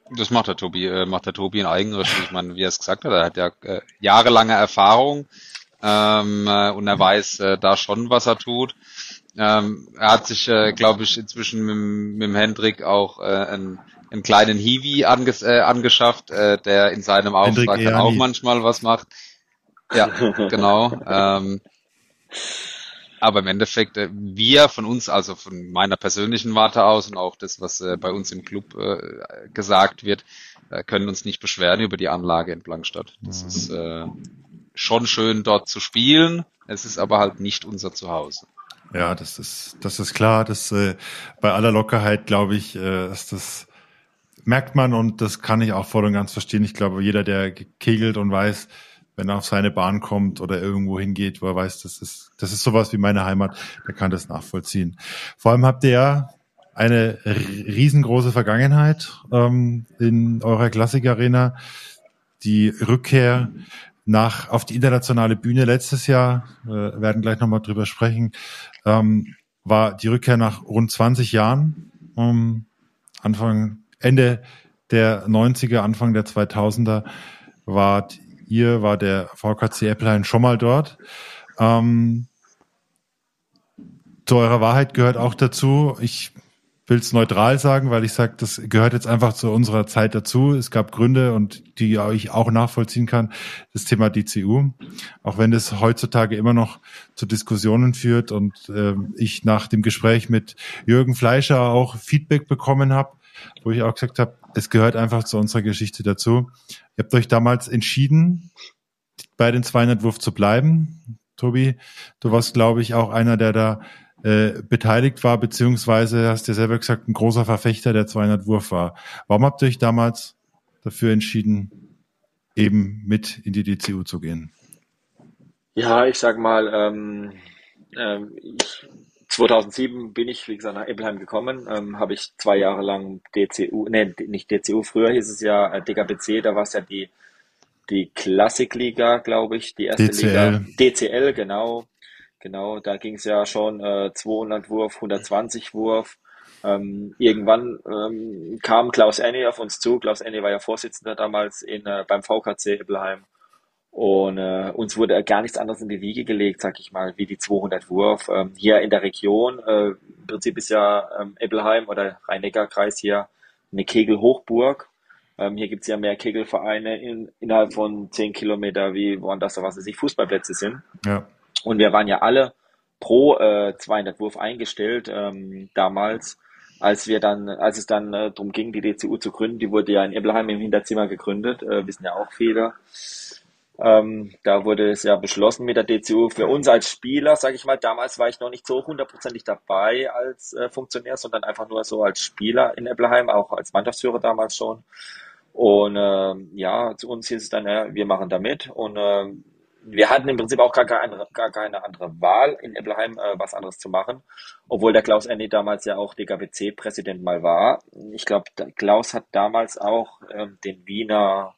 S3: Das macht der Tobi, äh, macht der Tobi in Eigenregie. Ich meine, wie er es gesagt hat, er hat ja äh, jahrelange Erfahrung ähm, äh, und er weiß äh, da schon, was er tut. Ähm, er hat sich, äh, glaube ich, inzwischen mit, mit dem Hendrik auch äh, einen, einen kleinen Hiwi anges äh, angeschafft, äh, der in seinem
S1: Hendrik
S3: Auftrag dann auch
S1: Eani.
S3: manchmal was macht. Ja, genau. Ähm, aber im Endeffekt, äh, wir von uns, also von meiner persönlichen Warte aus und auch das, was äh, bei uns im Club äh, gesagt wird, äh, können uns nicht beschweren über die Anlage in Blankstadt. Das ist äh, schon schön dort zu spielen. Es ist aber halt nicht unser Zuhause.
S1: Ja, das ist, das ist klar. Das äh, bei aller Lockerheit, glaube ich, äh, ist das merkt man und das kann ich auch voll und ganz verstehen. Ich glaube, jeder, der kegelt und weiß, wenn er auf seine Bahn kommt oder irgendwo hingeht, wo er weiß, das ist, das ist sowas wie meine Heimat, der kann das nachvollziehen. Vor allem habt ihr ja eine riesengroße Vergangenheit ähm, in eurer Klassik-Arena. Die Rückkehr nach auf die internationale Bühne letztes Jahr, äh, werden gleich nochmal drüber sprechen, ähm, war die Rückkehr nach rund zwanzig Jahren, ähm, Anfang, Ende der neunziger, Anfang der zweitausender, wart ihr, war der V K C Eppelheim schon mal dort. Ähm, zu eurer Wahrheit gehört auch dazu, ich will es neutral sagen, weil ich sage, das gehört jetzt einfach zu unserer Zeit dazu. Es gab Gründe und die ich auch nachvollziehen kann, das Thema D C U. Auch wenn es heutzutage immer noch zu Diskussionen führt und äh, ich nach dem Gespräch mit Jürgen Fleischer auch Feedback bekommen habe, wo ich auch gesagt habe, es gehört einfach zu unserer Geschichte dazu. Ihr habt euch damals entschieden, bei den zweihundert Wurf zu bleiben. Tobi, du warst, glaube ich, auch einer, der da äh, beteiligt war, beziehungsweise, hast du ja selber gesagt, ein großer Verfechter der zweihundert Wurf war. Warum habt ihr euch damals dafür entschieden, eben mit in die D C U zu gehen?
S2: Ja, ich sag mal, ähm, ähm, ich, zweitausendsieben bin ich, wie gesagt, nach Eppelheim gekommen, ähm, habe ich zwei Jahre lang D C U, nee, nicht D C U, früher hieß es ja äh, D K B C, da war es ja die, die Klassikliga, glaube ich, die erste
S1: D C L.
S2: Liga. D C L, genau. Genau, da ging es ja schon äh, zweihundert Wurf, hundertzwanzig Wurf. Ähm, irgendwann ähm, kam Klaus Enni auf uns zu. Klaus Enni war ja Vorsitzender damals in, äh, beim V K C Eppelheim. Und äh, uns wurde gar nichts anderes in die Wiege gelegt, sag ich mal, wie die zweihundert Wurf. Ähm, hier in der Region, äh, im Prinzip ist ja ähm, Eppelheim oder Rhein-Neckar-Kreis hier eine Kegelhochburg. Ähm, hier gibt's ja mehr Kegelvereine in, innerhalb von zehn Kilometer, wie woanders, was weiß ich, Fußballplätze sind.
S1: Ja.
S2: Und wir waren ja alle pro äh, zweihundert Wurf eingestellt ähm, damals, als wir dann, als es dann äh, darum ging, die D C U zu gründen. Die wurde ja in Eppelheim im Hinterzimmer gegründet, äh, wissen ja auch viele. Ähm, da wurde es ja beschlossen mit der D C U. Für uns als Spieler, sage ich mal, damals war ich noch nicht so hundertprozentig dabei als äh, Funktionär, sondern einfach nur so als Spieler in Eppelheim, auch als Mannschaftsführer damals schon. Und ähm, ja, zu uns hieß es dann, ja, wir machen da mit. Und ähm, wir hatten im Prinzip auch gar keine, gar keine andere Wahl, in Eppelheim äh, was anderes zu machen, obwohl der Klaus Enni damals ja auch D K B C-Präsident mal war. Ich glaube, Klaus hat damals auch ähm, den Wiener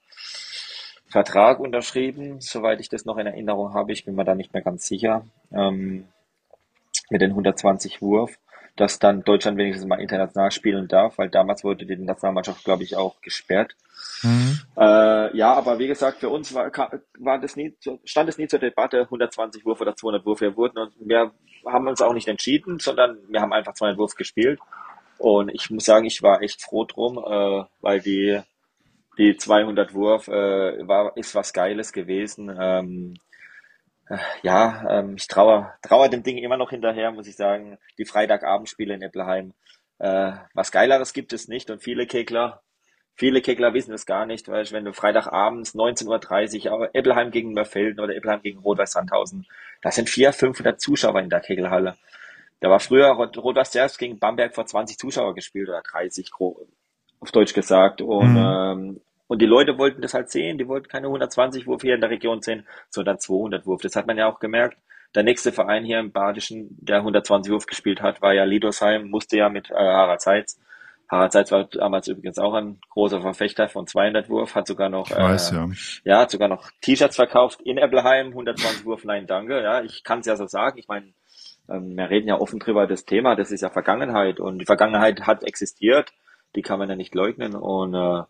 S2: Vertrag unterschrieben, soweit ich das noch in Erinnerung habe. Ich bin mir da nicht mehr ganz sicher, ähm, mit den hundertzwanzig Wurf, dass dann Deutschland wenigstens mal international spielen darf, weil damals wurde die Nationalmannschaft, glaube ich, auch gesperrt.
S1: Mhm.
S2: Äh, ja, aber wie gesagt, für uns war, war das nie, stand es nie zur Debatte, hundertzwanzig Wurf oder zweihundert Wurf. Wir wurden und wir haben uns auch nicht entschieden, sondern wir haben einfach zweihundert Wurf gespielt. Und ich muss sagen, ich war echt froh drum, äh, weil die die zweihundert Wurf äh, war ist was Geiles gewesen. Ähm, äh, ja, ähm, ich traue traue dem Ding immer noch hinterher, muss ich sagen. Die Freitagabendspiele in Eppelheim. Äh, was Geileres gibt es nicht und viele Kegler Viele Kegler wissen es gar nicht, weil wenn du Freitagabends neunzehn Uhr dreißig Eppelheim gegen Mörfelden oder Eppelheim gegen Rot-Weiß Sandhausen, da sind vierhundert, fünfhundert Zuschauer in der Kegelhalle. Da war früher Rot-Weiß Serbs gegen Bamberg vor zwanzig Zuschauer gespielt oder dreißig, auf Deutsch gesagt. Und,
S1: Mhm.
S2: ähm, und die Leute wollten das halt sehen, die wollten keine hundertzwanzig Wurf hier in der Region sehen, sondern zweihundert Wurf. Das hat man ja auch gemerkt. Der nächste Verein hier im Badischen, der hundertzwanzig Wurf gespielt hat, war ja Liedosheim, musste ja mit äh, Harald Seitz. Harald Seitz war damals übrigens auch ein großer Verfechter von zweihundert Wurf, hat sogar noch,
S1: Ich weiß,
S2: äh,
S1: ja.
S2: ja, hat sogar noch T-Shirts verkauft in Eppelheim, hundertzwanzig Wurf, nein, danke, ja, ich kann es ja so sagen, ich meine, ähm, wir reden ja offen drüber das Thema, das ist ja Vergangenheit und die Vergangenheit hat existiert, Die kann man ja nicht leugnen. Und, äh,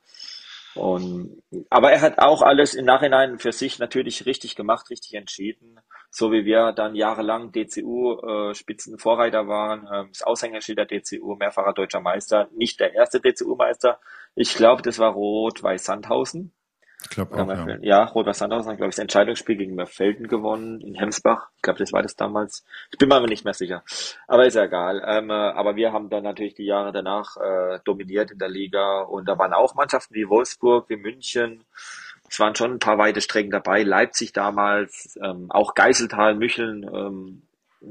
S2: und, aber er hat auch alles im Nachhinein für sich natürlich richtig gemacht, richtig entschieden. So wie wir dann jahrelang D C U-Spitzenvorreiter waren, äh, das Aushängeschild der D C U, mehrfacher deutscher Meister, nicht der erste D C U-Meister. Ich glaube, das war Rot-Weiß Sandhausen.
S1: Ich glaube
S2: Oder
S1: auch, ja.
S2: Merfelden. Ja, Rot-Weiß Sandhausen hat, glaube ich, das Entscheidungsspiel gegen Merfelden gewonnen in Hemsbach. Ich glaube, das war das damals. Ich bin mir aber nicht mehr sicher. Aber ist ja egal. Ähm, äh, aber wir haben dann natürlich die Jahre danach äh, dominiert in der Liga. Und da waren auch Mannschaften wie Wolfsburg, wie München. Es waren schon ein paar weite Strecken dabei. Leipzig damals, ähm, auch Geiseltal, Mücheln ähm,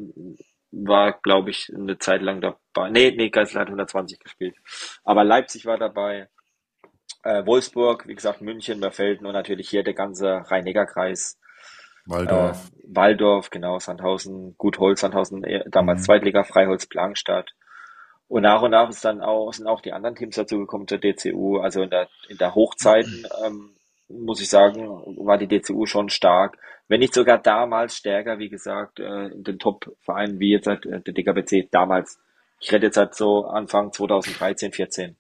S2: war, glaube ich, eine Zeit lang dabei. Nee, nee, Geiseltal hat hundertzwanzig gespielt. Aber Leipzig war dabei. Äh, Wolfsburg, wie gesagt, München, Merfelden und natürlich hier der ganze Rhein-Neckar-Kreis. Äh,
S1: Waldorf.
S2: Waldorf, genau, Sandhausen, Gut-Holz, Sandhausen, eh, damals
S1: Mhm.
S2: Zweitliga, Freiholz, Blankenstadt. Und nach und nach ist dann auch, sind auch die anderen Teams dazugekommen zur D C U. Also in der, in der Hochzeiten, ähm, muss ich sagen, war die D C U schon stark. Wenn nicht sogar damals stärker, wie gesagt, äh, in den Top-Vereinen wie jetzt halt, äh, der D K B C damals. Ich rede jetzt halt so Anfang zweitausenddreizehn, vierzehn.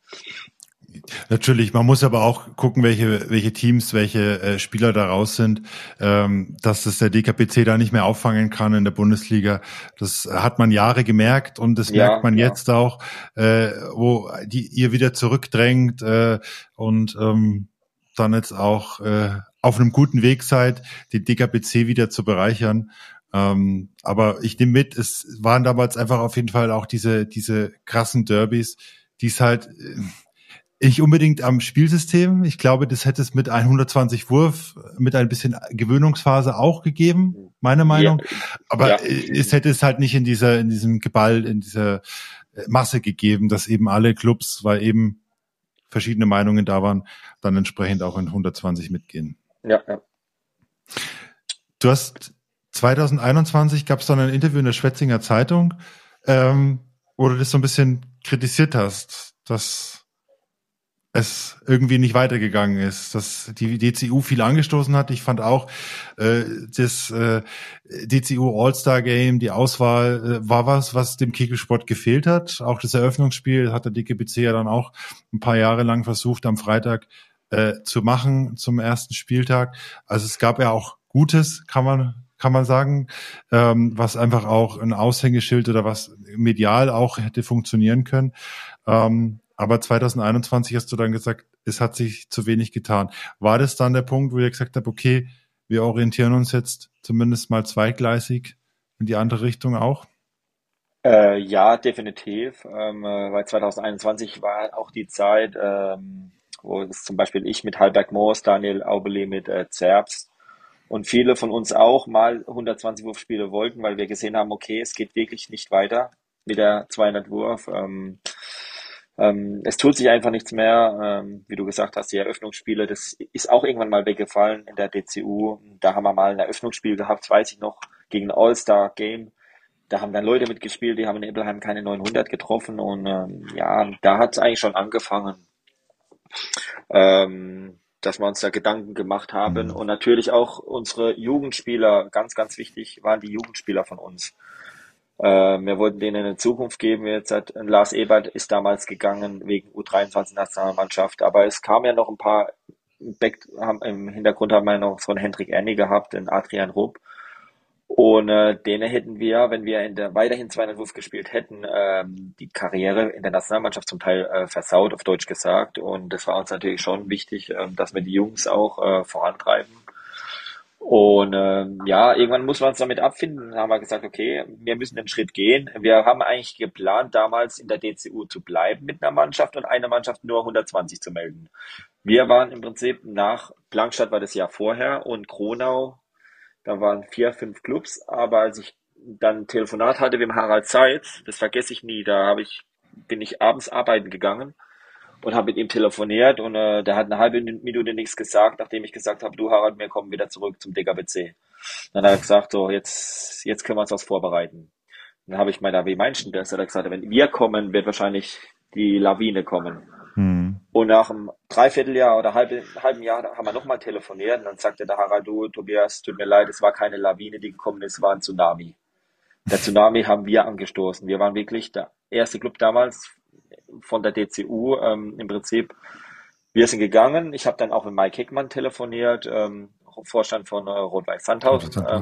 S1: Natürlich, man muss aber auch gucken, welche welche Teams, welche äh, Spieler da raus sind, ähm, dass das der D K B C da nicht mehr auffangen kann in der Bundesliga. Das hat man Jahre gemerkt und das
S2: Ja,
S1: merkt man
S2: klar.
S1: jetzt auch, äh, wo die ihr wieder zurückdrängt äh, und ähm, dann jetzt auch äh, auf einem guten Weg seid, den D K B C wieder zu bereichern. Ähm, aber ich nehme mit, es waren damals einfach auf jeden Fall auch diese diese krassen Derbys, die es halt äh, nicht unbedingt am Spielsystem. Ich glaube, das hätte es mit hundertzwanzig Wurf, mit ein bisschen Gewöhnungsphase auch gegeben, meine Meinung.
S2: Ja,
S1: Aber
S2: ja.
S1: es hätte es halt nicht in dieser, in diesem Geball, in dieser Masse gegeben, dass eben alle Clubs, weil eben verschiedene Meinungen da waren, dann entsprechend auch in hundertzwanzig mitgehen.
S2: Ja, ja.
S1: Du hast zwanzig einundzwanzig gab es dann ein Interview in der Schwetzinger Zeitung, ähm, wo du das so ein bisschen kritisiert hast, dass es irgendwie nicht weitergegangen ist, dass die D C U viel angestoßen hat. Ich fand auch äh, das äh, D C U All-Star Game, die Auswahl äh, war was, was dem Kegelsport gefehlt hat. Auch das Eröffnungsspiel hat der D K B C ja dann auch ein paar Jahre lang versucht, am Freitag äh, zu machen zum ersten Spieltag. Also es gab ja auch Gutes, kann man kann man sagen, ähm, was einfach auch ein Aushängeschild oder was medial auch hätte funktionieren können. Ähm, Aber zwanzig einundzwanzig hast du dann gesagt, es hat sich zu wenig getan. War das dann der Punkt, wo ihr gesagt habt, okay, wir orientieren uns jetzt zumindest mal zweigleisig in die andere Richtung auch?
S2: Äh, ja, definitiv. Ähm, äh, weil zwanzig einundzwanzig war auch die Zeit, ähm, wo es zum Beispiel ich mit Halberg Moos, Daniel Aubeli mit äh, Zerbst und viele von uns auch mal hundertzwanzig Wurfspiele wollten, weil wir gesehen haben, okay, es geht wirklich nicht weiter mit der zweihundert Wurf. Ähm, ähm, es tut sich einfach nichts mehr. Ähm, wie du gesagt hast, die Eröffnungsspiele, das ist auch irgendwann mal weggefallen in der D C U. Da haben wir mal ein Eröffnungsspiel gehabt, weiß ich noch, gegen ein All-Star-Game. Da haben dann Leute mitgespielt, die haben in Ebbelheim keine neunhundert getroffen und ähm, ja, da hat es eigentlich schon angefangen, ähm, dass wir uns da Gedanken gemacht haben
S1: Mhm.
S2: und natürlich auch unsere Jugendspieler, ganz, ganz wichtig waren die Jugendspieler von uns. Äh, wir wollten denen eine Zukunft geben. Jetzt hat Lars Ebert ist damals gegangen wegen U dreiundzwanzig Nationalmannschaft, aber es kamen ja noch ein paar Back, haben, im Hintergrund haben wir noch so einen Hendrik Erni gehabt, den Adrian Rupp. Und äh, denen hätten wir, wenn wir in der weiterhin zweihundert Wurf gespielt hätten, ähm, die Karriere in der Nationalmannschaft zum Teil äh, versaut, auf Deutsch gesagt. Und das war uns natürlich schon wichtig, ähm, dass wir die Jungs auch äh, vorantreiben. Und ähm, ja, irgendwann muss man uns damit abfinden. Dann haben wir gesagt, okay, wir müssen den Schritt gehen. Wir haben eigentlich geplant, damals in der D C U zu bleiben mit einer Mannschaft und einer Mannschaft nur hundertzwanzig zu melden. Wir waren im Prinzip nach Blankenstadt war das Jahr vorher und Kronau, da waren vier, fünf Clubs, aber als ich dann ein Telefonat hatte mit dem Harald Seitz, das vergesse ich nie, da habe ich, bin ich abends arbeiten gegangen und habe mit ihm telefoniert und äh, der hat eine halbe Minute nichts gesagt, nachdem ich gesagt habe, du Harald, wir kommen wieder zurück zum D K B C. Dann hat er gesagt, so, jetzt, jetzt können wir uns was vorbereiten. Dann habe ich meiner, wie meinst du das? Hat er gesagt, wenn wir kommen, wird wahrscheinlich die Lawine kommen.
S1: Mhm.
S2: Und nach einem Dreivierteljahr oder halben, halben Jahr haben wir nochmal telefoniert und dann sagte der Harald, du, Tobias, tut mir leid, es war keine Lawine, die gekommen ist, es war ein Tsunami. Der Tsunami haben wir angestoßen. Wir waren wirklich der erste Club damals, von der D C U ähm, im Prinzip, wir sind gegangen. Ich habe dann auch mit Mike Hickmann telefoniert, ähm, Vorstand von äh, Rot-Weiß Sandhausen. Ähm,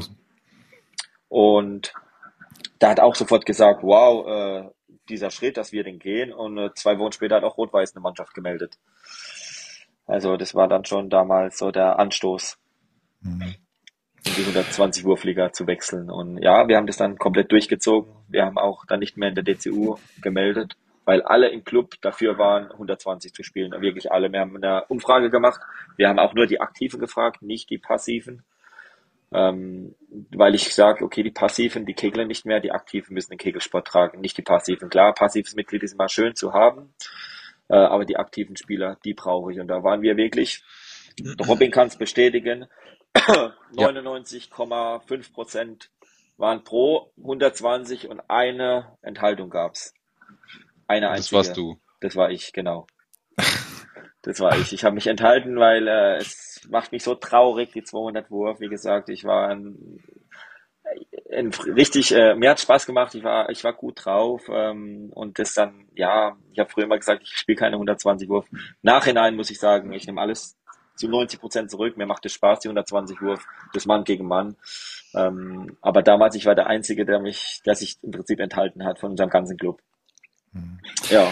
S2: und da hat auch sofort gesagt, wow, äh, dieser Schritt, dass wir den gehen. Und äh, zwei Wochen später hat auch Rot-Weiß eine Mannschaft gemeldet. Also das war dann schon damals so der Anstoß, mhm. in die hundertzwanzig Wurfliga zu wechseln. Und ja, wir haben das dann komplett durchgezogen. Wir haben auch dann nicht mehr in der D C U gemeldet, weil alle im Club dafür waren, hundertzwanzig zu spielen. Wirklich alle. Wir haben eine Umfrage gemacht. Wir haben auch nur die Aktiven gefragt, nicht die Passiven. Ähm, weil ich sage, okay, die Passiven, die kegeln nicht mehr, die Aktiven müssen den Kegelsport tragen, nicht die Passiven. Klar, passives Mitglied ist immer schön zu haben, äh, aber die aktiven Spieler, die brauche ich. Und da waren wir wirklich, Robin kann es bestätigen, neunundneunzig Komma fünf Prozent waren pro hundertzwanzig und eine Enthaltung gab's. Eine einzige.
S3: Das warst du.
S2: Das war ich, genau. Das war ich. Ich habe mich enthalten, weil äh, es macht mich so traurig, die zweihundert Wurf. Wie gesagt, ich war ein, ein richtig, äh, mir hat Spaß gemacht. Ich war, ich war gut drauf ähm, und das dann, ja, ich habe früher immer gesagt, ich spiele keine hundertzwanzig Wurf. Nachhinein muss ich sagen, ich nehme alles zu neunzig Prozent zurück. Mir macht es Spaß, die hundertzwanzig Wurf, das Mann gegen Mann. Ähm, aber damals, ich war der Einzige, der mich, der sich im Prinzip enthalten hat von unserem ganzen Club. Hm. Ja.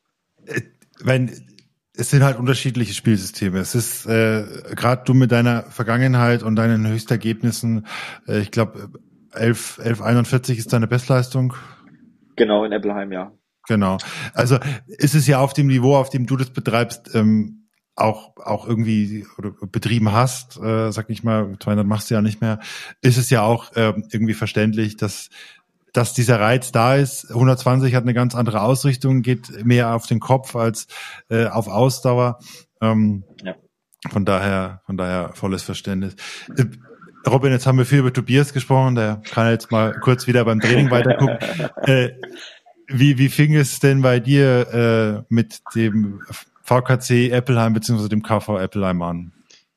S1: Wenn Es sind halt unterschiedliche Spielsysteme. Es ist äh, gerade du mit deiner Vergangenheit und deinen Höchstergebnissen, äh, ich glaube elf einundvierzig ist deine Bestleistung.
S2: Genau, in Eppelheim, ja.
S1: Genau. Also ist es ja auf dem Niveau, auf dem du das betreibst, ähm, auch auch irgendwie oder betrieben hast, äh, sag ich mal, zweihundert machst du ja nicht mehr, ist es ja auch äh, irgendwie verständlich, dass dass dieser Reiz da ist. hundertzwanzig hat eine ganz andere Ausrichtung, geht mehr auf den Kopf als äh, auf Ausdauer. Ähm, ja. Von daher, von daher volles Verständnis. Äh, Robin, jetzt haben wir viel über Tobias gesprochen, der kann jetzt mal kurz wieder beim Training weitergucken. Äh, wie, wie fing es denn bei dir äh, mit dem V K C Eppelheim beziehungsweise dem K V Eppelheim an?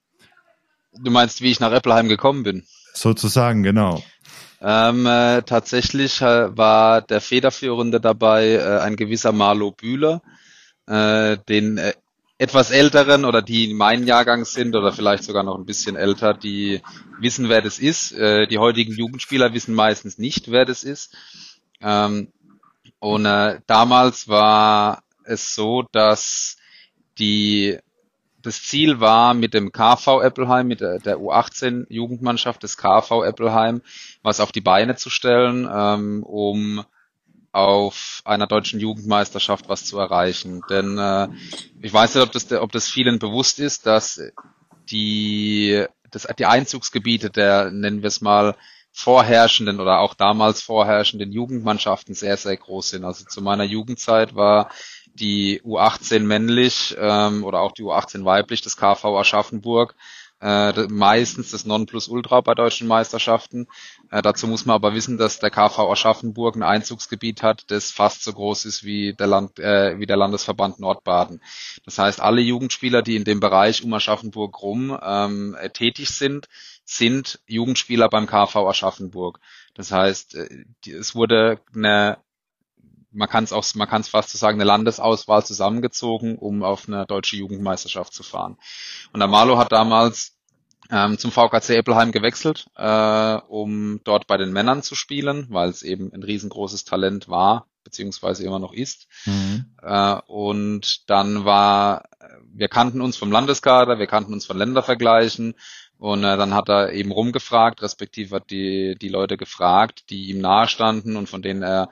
S3: Du meinst, wie ich nach Eppelheim gekommen bin?
S1: Sozusagen, genau.
S3: Ähm, äh, tatsächlich äh, war der Federführende dabei äh, ein gewisser Marlo Bühler, äh, den äh, etwas älteren oder die in meinem Jahrgang sind oder vielleicht sogar noch ein bisschen älter, die wissen, wer das ist. Äh, die heutigen Jugendspieler wissen meistens nicht, wer das ist. Ähm, und äh, damals war es so, dass die das Ziel war, mit dem K V Eppelheim, mit der, der U achtzehn Jugendmannschaft des K V Eppelheim, was auf die Beine zu stellen, ähm, um auf einer deutschen Jugendmeisterschaft was zu erreichen. Denn äh, ich weiß nicht, ob das, ob das vielen bewusst ist, dass die, das, die Einzugsgebiete der, nennen wir es mal, vorherrschenden oder auch damals vorherrschenden Jugendmannschaften sehr, sehr groß sind. Also zu meiner Jugendzeit war die U achtzehn männlich ähm, oder auch die U achtzehn weiblich, das K V Aschaffenburg, äh, meistens das Nonplusultra bei deutschen Meisterschaften. Äh, dazu muss man aber wissen, dass der K V Aschaffenburg ein Einzugsgebiet hat, das fast so groß ist wie der Land, äh, wie der Landesverband Nordbaden. Das heißt, alle Jugendspieler, die in dem Bereich um Aschaffenburg rum ähm, äh, tätig sind, sind Jugendspieler beim K V Aschaffenburg. Das heißt, äh, die, es wurde eine Man kann es auch, man kann es fast so sagen, eine Landesauswahl zusammengezogen, um auf eine deutsche Jugendmeisterschaft zu fahren. Und der Marlo hat damals ähm, zum V K C Eppelheim gewechselt, äh, um dort bei den Männern zu spielen, weil es eben ein riesengroßes Talent war, beziehungsweise immer noch ist. Mhm. Äh, und dann war, wir kannten uns vom Landeskader, wir kannten uns von Ländervergleichen. Und äh, dann hat er eben rumgefragt, respektive hat die die Leute gefragt, die ihm nahestanden und von denen er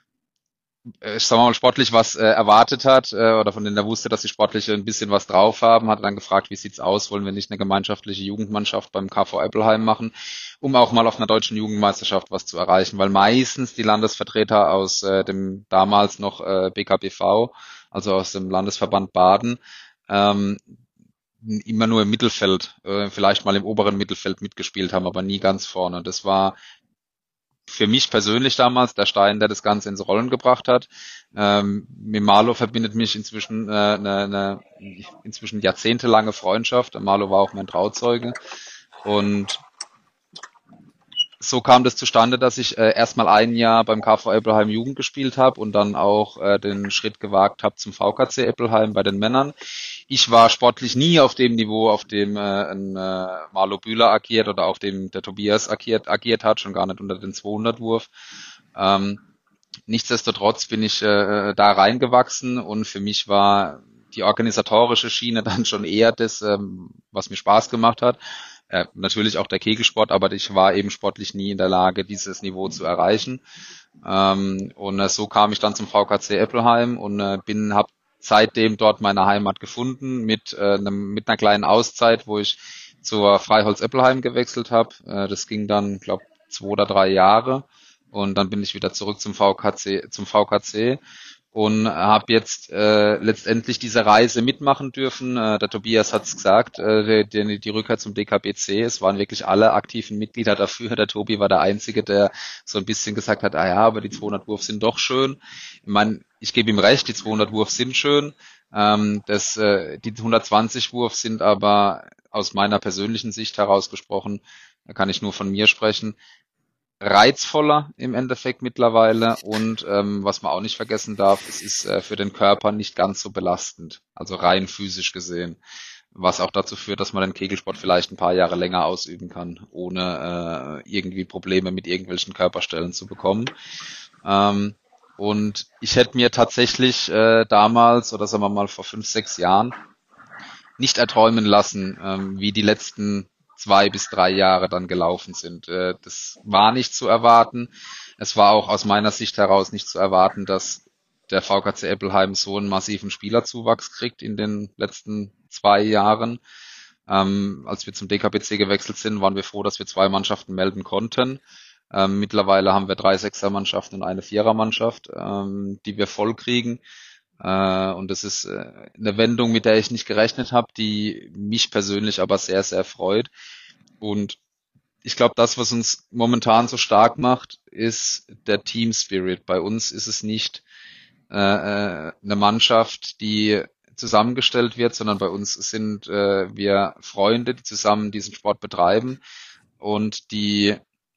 S3: ich sag mal, sportlich was äh, erwartet hat äh, oder von denen er wusste, dass die Sportliche ein bisschen was drauf haben, hat dann gefragt, wie sieht's aus, wollen wir nicht eine gemeinschaftliche Jugendmannschaft beim K V Eppelheim machen, um auch mal auf einer deutschen Jugendmeisterschaft was zu erreichen, weil meistens die Landesvertreter aus äh, dem damals noch äh, B K B V, also aus dem Landesverband Baden, ähm, immer nur im Mittelfeld, äh, vielleicht mal im oberen Mittelfeld mitgespielt haben, aber nie ganz vorne. Das war für mich persönlich damals der Stein, der das Ganze ins Rollen gebracht hat. Ähm, mit Marlo verbindet mich inzwischen äh, eine, eine inzwischen jahrzehntelange Freundschaft. Marlo war auch mein Trauzeuge und so kam das zustande, dass ich äh, erstmal ein Jahr beim K V Eppelheim Jugend gespielt habe und dann auch äh, den Schritt gewagt habe zum V K C Eppelheim bei den Männern. Ich war sportlich nie auf dem Niveau, auf dem äh, ein äh, Marlo Bühler agiert oder auf dem der Tobias agiert, agiert hat, schon gar nicht unter den zweihundert Wurf. Ähm, nichtsdestotrotz bin ich äh, da reingewachsen und für mich war die organisatorische Schiene dann schon eher das, ähm, was mir Spaß gemacht hat. Äh, natürlich auch der Kegelsport, aber ich war eben sportlich nie in der Lage, dieses Niveau zu erreichen. Ähm, und äh, so kam ich dann zum V K C Eppelheim und äh, bin, habe seitdem dort meine Heimat gefunden mit äh, einem, mit einer kleinen Auszeit, wo ich zur Freiholz Eppelheim gewechselt habe. Äh, das ging dann, glaube zwei oder drei Jahre und dann bin ich wieder zurück zum V K C, zum V K C. Und habe jetzt äh, letztendlich diese Reise mitmachen dürfen. Äh, der Tobias hat es gesagt, äh, die, die Rückkehr zum D K B C, es waren wirklich alle aktiven Mitglieder dafür. Der Tobi war der Einzige, der so ein bisschen gesagt hat, ah ja, aber die zweihundert Wurf sind doch schön. Ich meine, ich gebe ihm recht, die zweihundert Wurf sind schön. Ähm, das, äh, die hundertzwanzig Wurf sind aber aus meiner persönlichen Sicht herausgesprochen, da kann ich nur von mir sprechen, reizvoller im Endeffekt mittlerweile und ähm, was man auch nicht vergessen darf, es ist äh, für den Körper nicht ganz so belastend, also rein physisch gesehen, was auch dazu führt, dass man den Kegelsport vielleicht ein paar Jahre länger ausüben kann, ohne äh, irgendwie Probleme mit irgendwelchen Körperstellen zu bekommen. Ähm, und ich hätte mir tatsächlich äh, damals, oder sagen wir mal vor fünf, sechs Jahren, nicht erträumen lassen, ähm, wie die letzten zwei bis drei Jahre dann gelaufen sind. Äh, das war nicht zu erwarten. Es war auch aus meiner Sicht heraus nicht zu erwarten, dass der V K C Eppelheim so einen massiven Spielerzuwachs kriegt in den letzten zwei Jahren. Ähm, als wir zum D K B C gewechselt sind, waren wir froh, dass wir zwei Mannschaften melden konnten. Ähm, mittlerweile haben wir drei Sechsermannschaften und eine Vierermannschaft, ähm, die wir voll kriegen. Uh, und das ist uh, eine Wendung, mit der ich nicht gerechnet habe, die mich persönlich aber sehr, sehr freut. Und ich glaube, das, was uns momentan so stark macht, ist der Team Spirit. Bei uns ist es nicht uh, uh, eine Mannschaft, die zusammengestellt wird, sondern bei uns sind uh, wir Freunde, die zusammen diesen Sport betreiben und die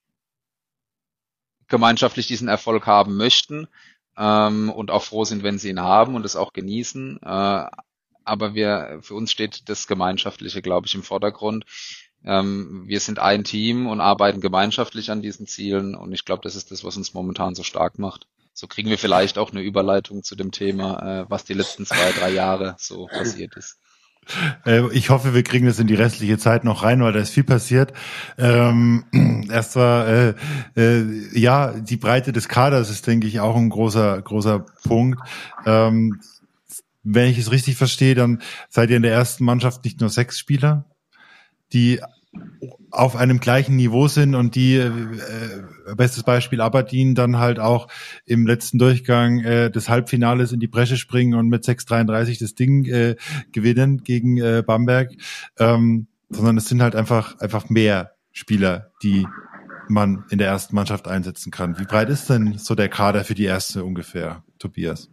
S3: gemeinschaftlich diesen Erfolg haben möchten. Ähm, und auch froh sind, wenn sie ihn haben und es auch genießen. Äh, aber wir, für uns steht das Gemeinschaftliche, glaube ich, im Vordergrund. Ähm, wir sind ein Team und arbeiten gemeinschaftlich an diesen Zielen und ich glaube, das ist das, was uns momentan so stark macht. So kriegen wir vielleicht auch eine Überleitung zu dem Thema, äh, was die letzten zwei, drei Jahre so passiert ist.
S1: Ich hoffe, wir kriegen das in die restliche Zeit noch rein, weil da ist viel passiert. Ähm, erst war, äh, äh, ja, die Breite des Kaders ist, denke ich, auch ein großer, großer Punkt. Ähm, wenn ich es richtig verstehe, dann seid ihr in der ersten Mannschaft nicht nur sechs Spieler, die auf einem gleichen Niveau sind und die, äh, bestes Beispiel Aberdeen, dann halt auch im letzten Durchgang äh, des Halbfinales in die Bresche springen und mit sechs dreiunddreißig das Ding äh, gewinnen gegen äh, Bamberg, ähm, sondern es sind halt einfach einfach mehr Spieler, die man in der ersten Mannschaft einsetzen kann. Wie breit ist denn so der Kader für die erste ungefähr, Tobias?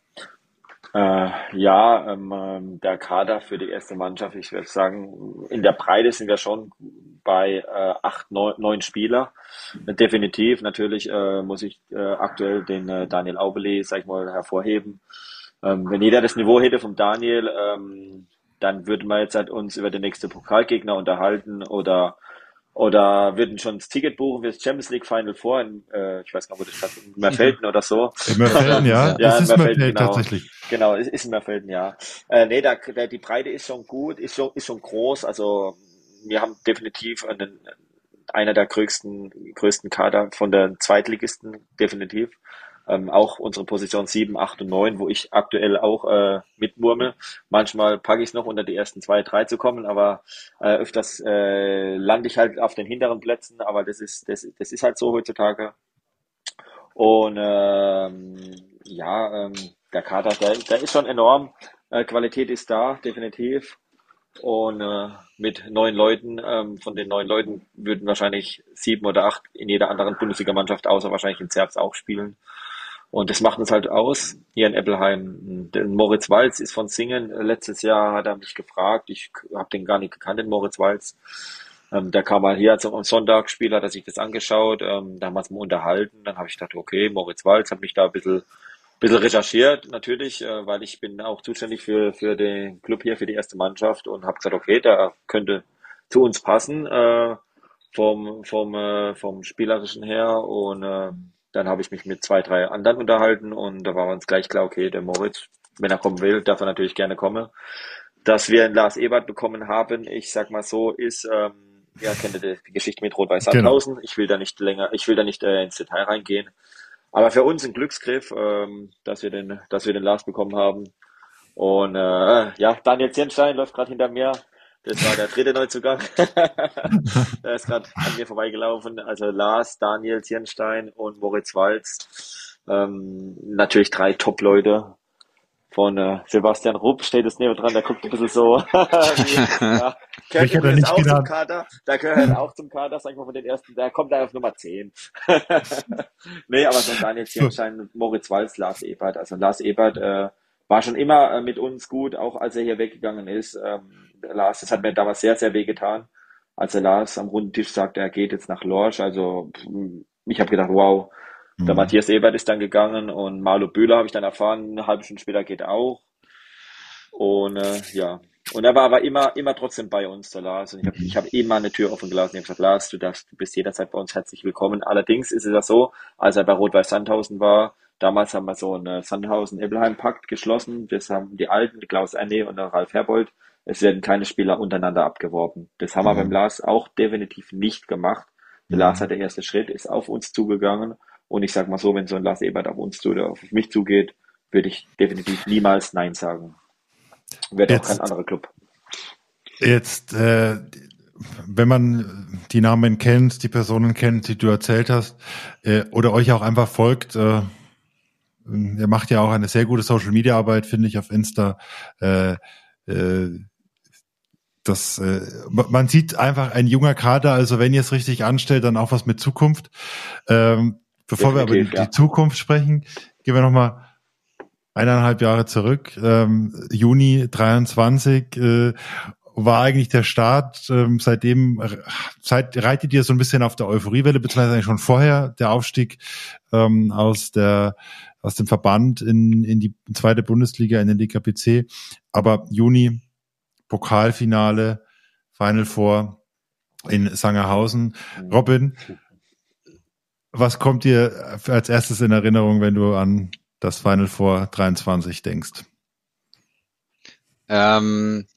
S2: Äh, ja, ähm, der Kader für die erste Mannschaft, ich würde sagen, in der Breite sind wir schon bei äh, acht, neun, neun Spieler. Definitiv, natürlich äh, muss ich äh, aktuell den äh, Daniel Aubele, sag ich mal, hervorheben. Ähm, wenn jeder das Niveau hätte vom Daniel, ähm, dann würden wir jetzt halt uns über den nächsten Pokalgegner unterhalten oder Oder würden schon das Ticket buchen für das Champions League Final Four in, äh, ich weiß gar nicht, wo das statt, in Merfelden oder so.
S1: In Merfelden, ja.
S2: ja,
S1: das ist
S2: Merfelden,
S1: Merfelden,
S2: genau.
S1: tatsächlich.
S2: Genau, ist, ist in Merfelden, ja. Äh, nee, da, da, die Breite ist schon gut, ist schon, ist schon groß. Also, wir haben definitiv einen, einer der größten, größten Kader von den Zweitligisten, definitiv. Ähm, auch unsere Position sieben, acht und neun, wo ich aktuell auch äh, mitmurmel. Manchmal packe ich es noch unter die ersten zwei, drei zu kommen, aber äh, öfters äh, lande ich halt auf den hinteren Plätzen, aber das ist das, das ist halt so heutzutage. Und ähm, ja, ähm, der Kader, der, der ist schon enorm. Äh, Qualität ist da, definitiv. Und äh, mit neun Leuten, ähm, von den neun Leuten würden wahrscheinlich sieben oder acht in jeder anderen Bundesligamannschaft, außer wahrscheinlich in Zerbst, auch spielen. Und das macht uns halt aus, hier in Eppelheim. Den Moritz Walz ist von Singen. Letztes Jahr hat er mich gefragt. Ich habe den gar nicht gekannt, den Moritz Walz. Ähm, der kam mal hier zum am Sonntagsspiel, hat er sich das angeschaut, ähm, da haben wir uns mal unterhalten. Dann habe ich gedacht, okay, Moritz Walz, hat mich da ein bisschen, bisschen recherchiert, natürlich, äh, weil ich bin auch zuständig für, für den Club hier, für die erste Mannschaft und habe gesagt, okay, der könnte zu uns passen, äh, vom, vom, äh, vom Spielerischen her. Und äh, dann habe ich mich mit zwei, drei anderen unterhalten und da war uns gleich klar, okay, der Moritz, wenn er kommen will, darf er natürlich gerne kommen. Dass wir einen Lars Ebert bekommen haben, ich sag mal so, ist, ähm, ja, kennt ihr die, die Geschichte mit Rot-Weiß
S1: Genau.
S2: Sandhausen. Ich will da nicht länger, ich will da nicht äh, ins Detail reingehen. Aber für uns ein Glücksgriff, ähm, dass wir den, dass wir den Lars bekommen haben. Und äh, ja, Daniel Zierenstein läuft gerade hinter mir. Das war der dritte Neuzugang. Der ist gerade an mir vorbeigelaufen. Also Lars, Daniel Zierenstein und Moritz Walz. Ähm, natürlich drei Top-Leute. Von äh, Sebastian Rupp steht es neben dran, der guckt ein bisschen so. wie, ja, gehört
S1: Mich hat er
S2: übrigens
S1: nicht
S2: auch zum
S1: genannt.
S2: Kader. Der gehört auch zum Kader, sag ich mal, von den ersten. Der kommt da auf Nummer zehn. Nee, aber so Daniel Zierenstein, Moritz Walz, Lars Ebert. Also Lars Ebert äh, war schon immer äh, mit uns gut, auch als er hier weggegangen ist. Ähm, der Lars, das hat mir damals sehr, sehr weh getan, als der Lars am runden Tisch sagte, er geht jetzt nach Lorsch. Also pff, ich habe gedacht, wow. Der
S1: Mhm.
S2: Matthias Ebert ist dann gegangen und Marlo Bühler habe ich dann erfahren, eine halbe Stunde später geht auch. Und äh, ja, und er war aber immer, immer trotzdem bei uns, der Lars. Und ich habe ich hab immer eine Tür offen gelassen. Ich habe gesagt, Lars, du darfst, du bist jederzeit bei uns herzlich willkommen. Allerdings ist es ja so, als er bei Rot-Weiß Sandhausen war, damals haben wir so einen Sandhausen-Ebbelheim-Pakt geschlossen. Das haben die Alten, die Klaus Enne und der Ralf Herbold. Es werden keine Spieler untereinander abgeworben. Das haben wir beim
S1: Mhm.
S2: Lars auch definitiv nicht gemacht. Der Lars hat den ersten Schritt, ist auf uns zugegangen. Und ich sag mal so, wenn so ein Lars Ebert auf uns zu oder auf mich zugeht, würde ich definitiv niemals Nein sagen. Wird auch kein
S1: Jetzt,
S2: anderer Club.
S1: jetzt, äh, wenn man die Namen kennt, die Personen kennt, die du erzählt hast, äh, oder euch auch einfach folgt, äh, ihr macht ja auch eine sehr gute Social-Media-Arbeit, finde ich, auf Insta. Äh, äh, das, äh, man sieht einfach ein junger Kader, also wenn ihr es richtig anstellt, dann auch was mit Zukunft. Ähm, bevor wir aber
S2: Definitiv,
S1: über die
S2: ja.
S1: Zukunft sprechen, gehen wir nochmal eineinhalb Jahre zurück. Ähm, Juni dreiundzwanzig äh, war eigentlich der Start. Ähm, seitdem äh, seit, reitet ihr so ein bisschen auf der Euphoriewelle, beziehungsweise eigentlich schon vorher der Aufstieg ähm, aus der aus dem Verband in in die zweite Bundesliga, in den D K B C. Aber Juni Pokalfinale, Final Four in Sangerhausen. Robin, was kommt dir als erstes in Erinnerung, wenn du an das Final Four dreiundzwanzig denkst?
S3: Ähm,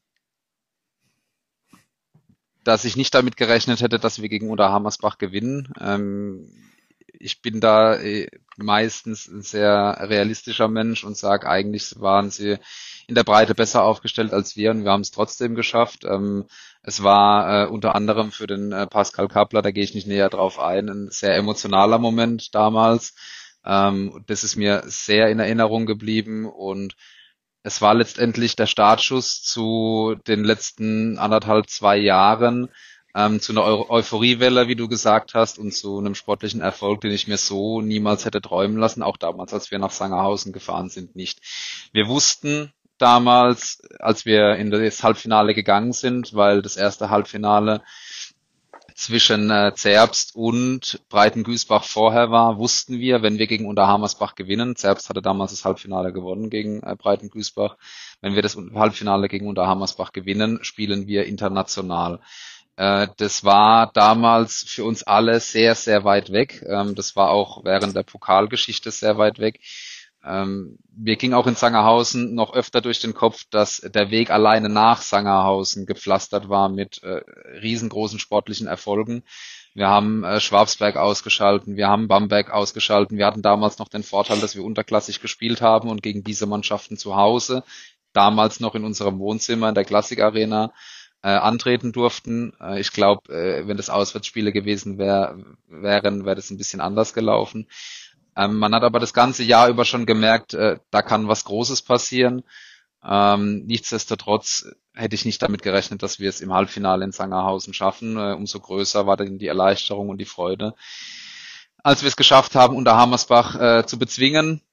S3: dass ich nicht damit gerechnet hätte, dass wir gegen Unterhammersbach gewinnen. Ähm, ich bin da äh, meistens ein sehr realistischer Mensch und sage, eigentlich waren sie in der Breite besser aufgestellt als wir und wir haben es trotzdem geschafft. Ähm, es war äh, unter anderem für den äh, Pascal Kappler, da gehe ich nicht näher drauf ein, ein sehr emotionaler Moment damals. Ähm, das ist mir sehr in Erinnerung geblieben und es war letztendlich der Startschuss zu den letzten anderthalb, zwei Jahren, ähm, zu einer Eu Euphoriewelle, wie du gesagt hast, und zu einem sportlichen Erfolg, den ich mir so niemals hätte träumen lassen, auch damals, als wir nach Sangerhausen gefahren sind, nicht. Wir wussten damals, als wir in das Halbfinale gegangen sind, weil das erste Halbfinale zwischen äh, Zerbst und Breitengüßbach vorher war, wussten wir, wenn wir gegen Unterhammersbach gewinnen, Zerbst hatte damals das Halbfinale gewonnen gegen äh, Breitengüßbach, wenn wir das Halbfinale gegen Unterhammersbach gewinnen, spielen wir international. Äh, das war damals für uns alle sehr, sehr weit weg. Ähm, das war auch während der Pokalgeschichte sehr weit weg. Ähm, mir ging auch in Sangerhausen noch öfter durch den Kopf, dass der Weg alleine nach Sangerhausen gepflastert war mit äh, riesengroßen sportlichen Erfolgen. Wir haben äh, Schwabsberg ausgeschalten, wir haben Bamberg ausgeschalten. Wir hatten damals noch den Vorteil, dass wir unterklassig gespielt haben und gegen diese Mannschaften zu Hause, damals noch in unserem Wohnzimmer in der Classic Arena, äh, antreten durften. Äh, ich glaube, äh, wenn das Auswärtsspiele gewesen wär, wären, wäre das ein bisschen anders gelaufen. Ähm, man hat aber das ganze Jahr über schon gemerkt, äh, da kann was Großes passieren. Ähm, nichtsdestotrotz hätte ich nicht damit gerechnet, dass wir es im Halbfinale in Sangerhausen schaffen. Äh, umso größer war dann die Erleichterung und die Freude, als wir es geschafft haben, Unterhammersbach äh, zu bezwingen.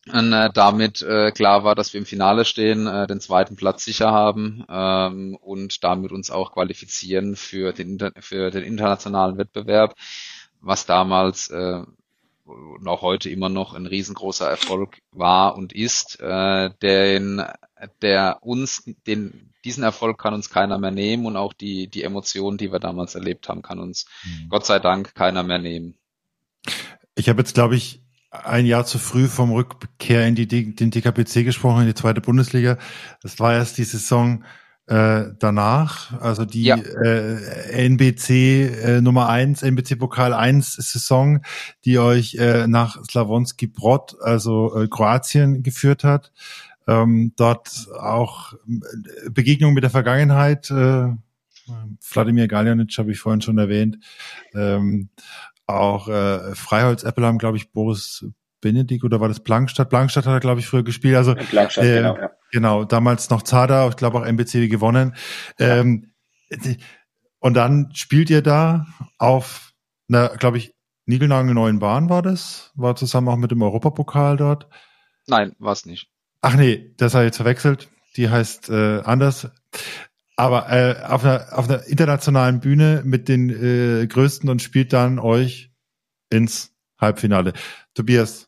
S3: Und äh, damit äh, klar war, dass wir im Finale stehen, äh, den zweiten Platz sicher haben ähm, und damit uns auch qualifizieren für den, Inter für den internationalen Wettbewerb, was damals äh, und auch heute immer noch ein riesengroßer Erfolg war und ist. Äh, den, der uns, den, diesen Erfolg kann uns keiner mehr nehmen und auch die, die Emotionen, die wir damals erlebt haben, kann uns mhm. Gott sei Dank keiner mehr nehmen.
S1: Ich habe jetzt, glaube ich, ein Jahr zu früh vom Rückkehr in die, den D K B C gesprochen, in die zweite Bundesliga. Das war erst die Saison äh, danach, also die ja. äh, N B C äh, Nummer eins, N B C Pokal eins Saison, die euch äh, nach Slavonski Brod, also äh, Kroatien, geführt hat. Ähm, dort auch Begegnung mit der Vergangenheit. Äh, Wladimir Galjanic habe ich vorhin schon erwähnt. Ähm, Auch äh, Freiholz Eppelheim, glaube ich, Boris Benedikt, oder war das Blankstadt? Blankstadt hat er, glaube ich, früher gespielt. Also
S2: Blankstadt, äh, genau, ja.
S1: Genau, damals noch Zadar, ich glaube auch N B C gewonnen. Ja. Ähm, und dann spielt ihr da auf einer, glaube ich, Nigelnagel-neuen Bahn war das? War zusammen auch mit dem Europapokal dort?
S3: Nein, war es nicht.
S1: Ach nee, das habe ich jetzt verwechselt. Die heißt äh, anders. Aber äh, auf einer auf einer internationalen Bühne mit den äh, Größten und spielt dann euch ins Halbfinale. Tobias,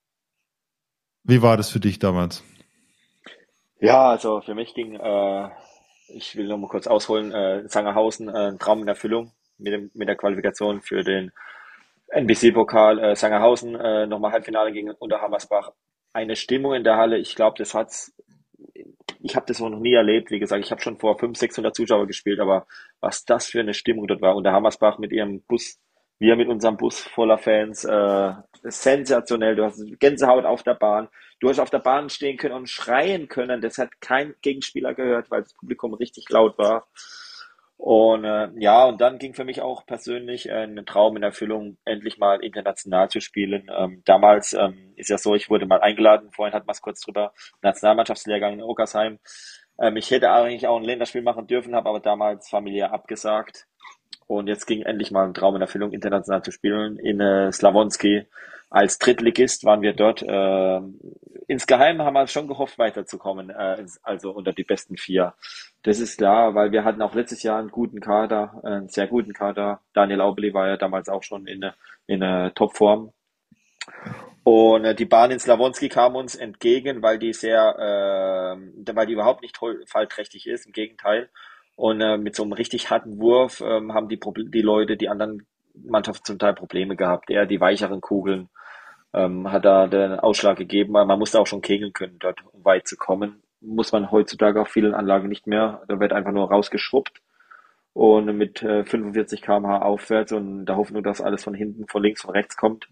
S1: wie war das für dich damals?
S2: Ja, also für mich ging, äh, ich will noch mal kurz ausholen, äh, Sangerhausen, äh, ein Traum in Erfüllung mit dem mit der Qualifikation für den N B C-Pokal. Äh, Sangerhausen äh, nochmal Halbfinale gegen Unterhammersbach. Eine Stimmung in der Halle, ich glaube, das hat's ich habe das noch nie erlebt, wie gesagt, ich habe schon vor fünfhundert, sechshundert Zuschauer gespielt, aber was das für eine Stimmung dort war. Und der Hammersbach mit ihrem Bus, wir mit unserem Bus voller Fans, äh, sensationell. Du hast Gänsehaut auf der Bahn. Du hast auf der Bahn stehen können und schreien können. Das hat kein Gegenspieler gehört, weil das Publikum richtig laut war. Und äh, ja, und dann ging für mich auch persönlich äh, ein Traum in Erfüllung, endlich mal international zu spielen. Ähm, damals ähm, ist ja so, ich wurde mal eingeladen, vorhin hatten wir es kurz drüber, Nationalmannschaftslehrgang in Ockersheim. Ähm, ich hätte eigentlich auch ein Länderspiel machen dürfen, habe aber damals familiär abgesagt. Und jetzt ging endlich mal ein Traum in Erfüllung, international zu spielen. In äh, Slavonski als Drittligist waren wir dort. Äh, insgeheim haben wir schon gehofft, weiterzukommen, äh, also unter die besten vier. Das ist klar, weil wir hatten auch letztes Jahr einen guten Kader, einen sehr guten Kader. Daniel Aubeli war ja damals auch schon in, in einer Topform. Und äh, die Bahn in Slavonski kam uns entgegen, weil die sehr, äh, weil die überhaupt nicht fallträchtig ist, im Gegenteil. Und äh, mit so einem richtig harten Wurf ähm, haben die, Proble- die Leute, die anderen Mannschaften zum Teil Probleme gehabt. Eher die weicheren Kugeln ähm, hat da den Ausschlag gegeben, weil man musste auch schon kegeln können, dort um weit zu kommen. Muss man heutzutage auf vielen Anlagen nicht mehr. Da wird einfach nur rausgeschrubbt und mit äh, fünfundvierzig Kilometer pro Stunde aufwärts und der Hoffnung, dass alles von hinten, von links, von rechts kommt.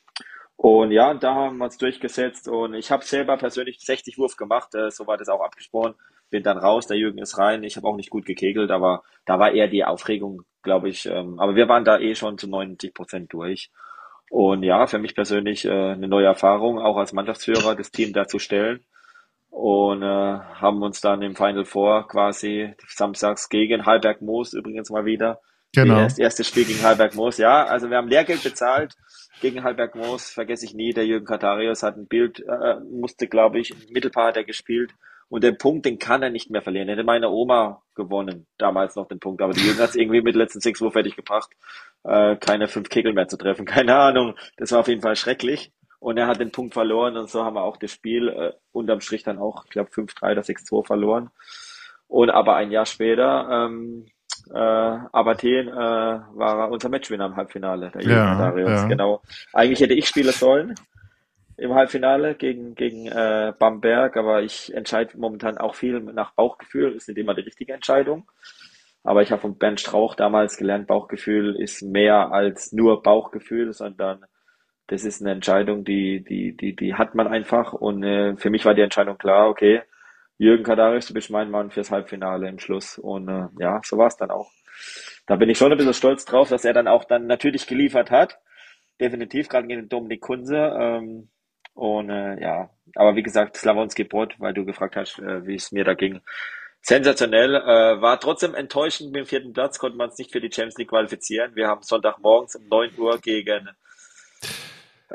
S2: Und ja, da haben wir uns durchgesetzt und ich habe selber persönlich sechzig Wurf gemacht, äh, so war das auch abgesprochen. Bin dann raus, der Jürgen ist rein. Ich habe auch nicht gut gekegelt, aber da war eher die Aufregung, glaube ich. Ähm, aber wir waren da eh schon zu neunzig Prozent durch. Und ja, für mich persönlich äh, eine neue Erfahrung, auch als Mannschaftsführer das Team da zu stellen. Und äh, haben uns dann im Final Four quasi samstags gegen Halberg Moos übrigens mal wieder.
S1: Genau.
S2: Das erste Spiel gegen Halberg Moos, ja. Also wir haben Lehrgeld bezahlt gegen Halberg Moos, vergesse ich nie. Der Jürgen Katarius hat ein Bild, äh, musste, glaube ich, im Mittelpaar hat er gespielt. Und den Punkt, den kann er nicht mehr verlieren. Hätte meine Oma gewonnen, damals noch den Punkt. Aber die Jürgen hat es irgendwie mit den letzten sechs Uhr fertig gebracht, äh, keine fünf Kegel mehr zu treffen. Keine Ahnung. Das war auf jeden Fall schrecklich. Und er hat den Punkt verloren und so haben wir auch das Spiel äh, unterm Strich dann auch, ich glaube, fünf drei oder sechs zwei verloren. Und aber ein Jahr später, ähm, äh, Abathen, äh, war er unser Matchwinner im Halbfinale, der Jürgen
S1: Ja,
S2: Katarius.
S1: ja.
S2: Genau. Eigentlich hätte ich spielen sollen im Halbfinale gegen, gegen äh, Bamberg, aber ich entscheide momentan auch viel nach Bauchgefühl, ist nicht immer die richtige Entscheidung. Aber ich habe von Bernd Strauch damals gelernt, Bauchgefühl ist mehr als nur Bauchgefühl, sondern das ist eine Entscheidung, die, die, die, die hat man einfach. Und äh, für mich war die Entscheidung klar, okay, Jürgen Katarius, du bist mein Mann fürs Halbfinale im Schluss. Und äh, ja, so war es dann auch. Da bin ich schon ein bisschen stolz drauf, dass er dann auch dann natürlich geliefert hat. Definitiv, gerade gegen den Dominik Kunze. Ähm, und äh, ja, aber wie gesagt, Slavonski Brod, weil du gefragt hast, äh, wie es mir da ging. Sensationell, äh, war trotzdem enttäuschend mit dem vierten Platz, konnte man es nicht für die Champions League qualifizieren. Wir haben Sonntagmorgens um neun Uhr gegen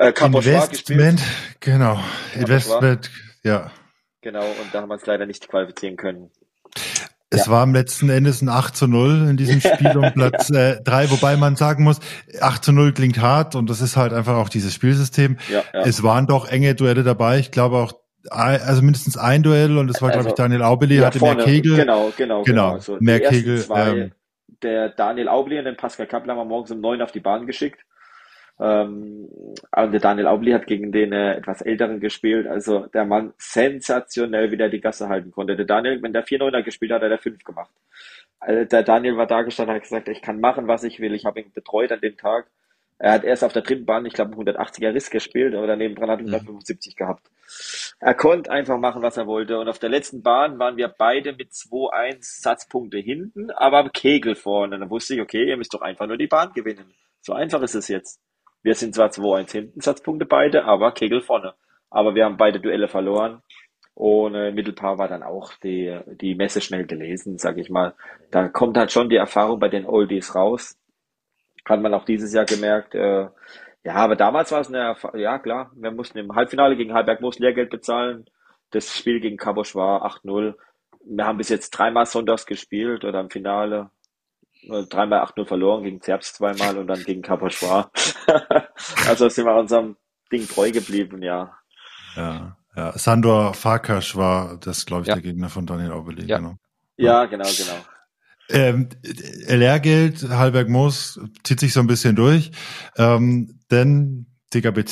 S2: Äh, Cabochois
S1: Investment,
S2: gespielt.
S1: genau.
S2: Cabochois.
S1: Investment, ja.
S2: Genau, und da haben wir es leider nicht qualifizieren können.
S1: Es
S2: Ja.
S1: war am letzten Endes ein acht zu null in diesem Spiel um Platz
S2: Ja.
S1: äh, drei, wobei man sagen muss, acht zu null klingt hart und das ist halt einfach auch dieses Spielsystem.
S2: Ja, ja.
S1: Es waren doch enge Duelle dabei. Ich glaube auch, ein- also mindestens ein Duell und das war, glaube ich,
S2: Also,
S1: Daniel Aubeli,
S2: ja,
S1: hatte
S2: vorne,
S1: mehr Kegel.
S2: genau, genau, genau.
S1: Genau,
S2: Also
S1: mehr
S2: die ersten
S1: Kegel.
S2: zwei,
S1: Ähm,
S2: der Daniel Aubeli und den Pascal Kappler haben wir morgens um neun auf die Bahn geschickt. Ähm, und der Daniel Aubeli hat gegen den äh, etwas älteren gespielt. Also der Mann sensationell, wie der die Gasse halten konnte. Der Daniel, wenn der vier Neuner gespielt hat, hat er fünf gemacht. Also der Daniel war da gestanden, hat gesagt, ich kann machen, was ich will. Ich habe ihn betreut an dem Tag. Er hat erst auf der dritten Bahn, ich glaube, einen hundertachtziger Riss gespielt, aber daneben dran hat er hundertfünfundsiebzig gehabt. Er konnte einfach machen, was er wollte. Und auf der letzten Bahn waren wir beide mit zwei eins Satzpunkte hinten, aber am Kegel vorne. Und dann wusste ich, okay, ihr müsst doch einfach nur die Bahn gewinnen. So einfach ist es jetzt. Wir sind zwar zwei eins hinten, Satzpunkte beide, aber Kegel vorne. Aber wir haben beide Duelle verloren. Und äh, Mittelpaar war dann auch die, die Messe schnell gelesen, sag ich mal. Da kommt halt schon die Erfahrung bei den Oldies raus. Hat man auch dieses Jahr gemerkt. Äh, ja, aber damals war es eine Erfahrung. Ja, klar, wir mussten im Halbfinale gegen Heiberg-Moos Lehrgeld bezahlen. Das Spiel gegen Cabochois acht null. Wir haben bis jetzt dreimal sonntags gespielt oder im Finale. Äh, Dreimal acht null verloren, gegen Zerbst zweimal und dann gegen Cabochois. Also sind wir unserem Ding treu geblieben, ja.
S1: ja, ja. Sandor Farkas war das, glaube ich,
S3: Ja.
S1: der Gegner von Daniel Aubeli.
S3: Ja.
S1: Genau.
S2: Ja, genau, genau.
S1: Ähm, Lehrgeld, Halberg-Moos zieht sich so ein bisschen durch, ähm, denn D K P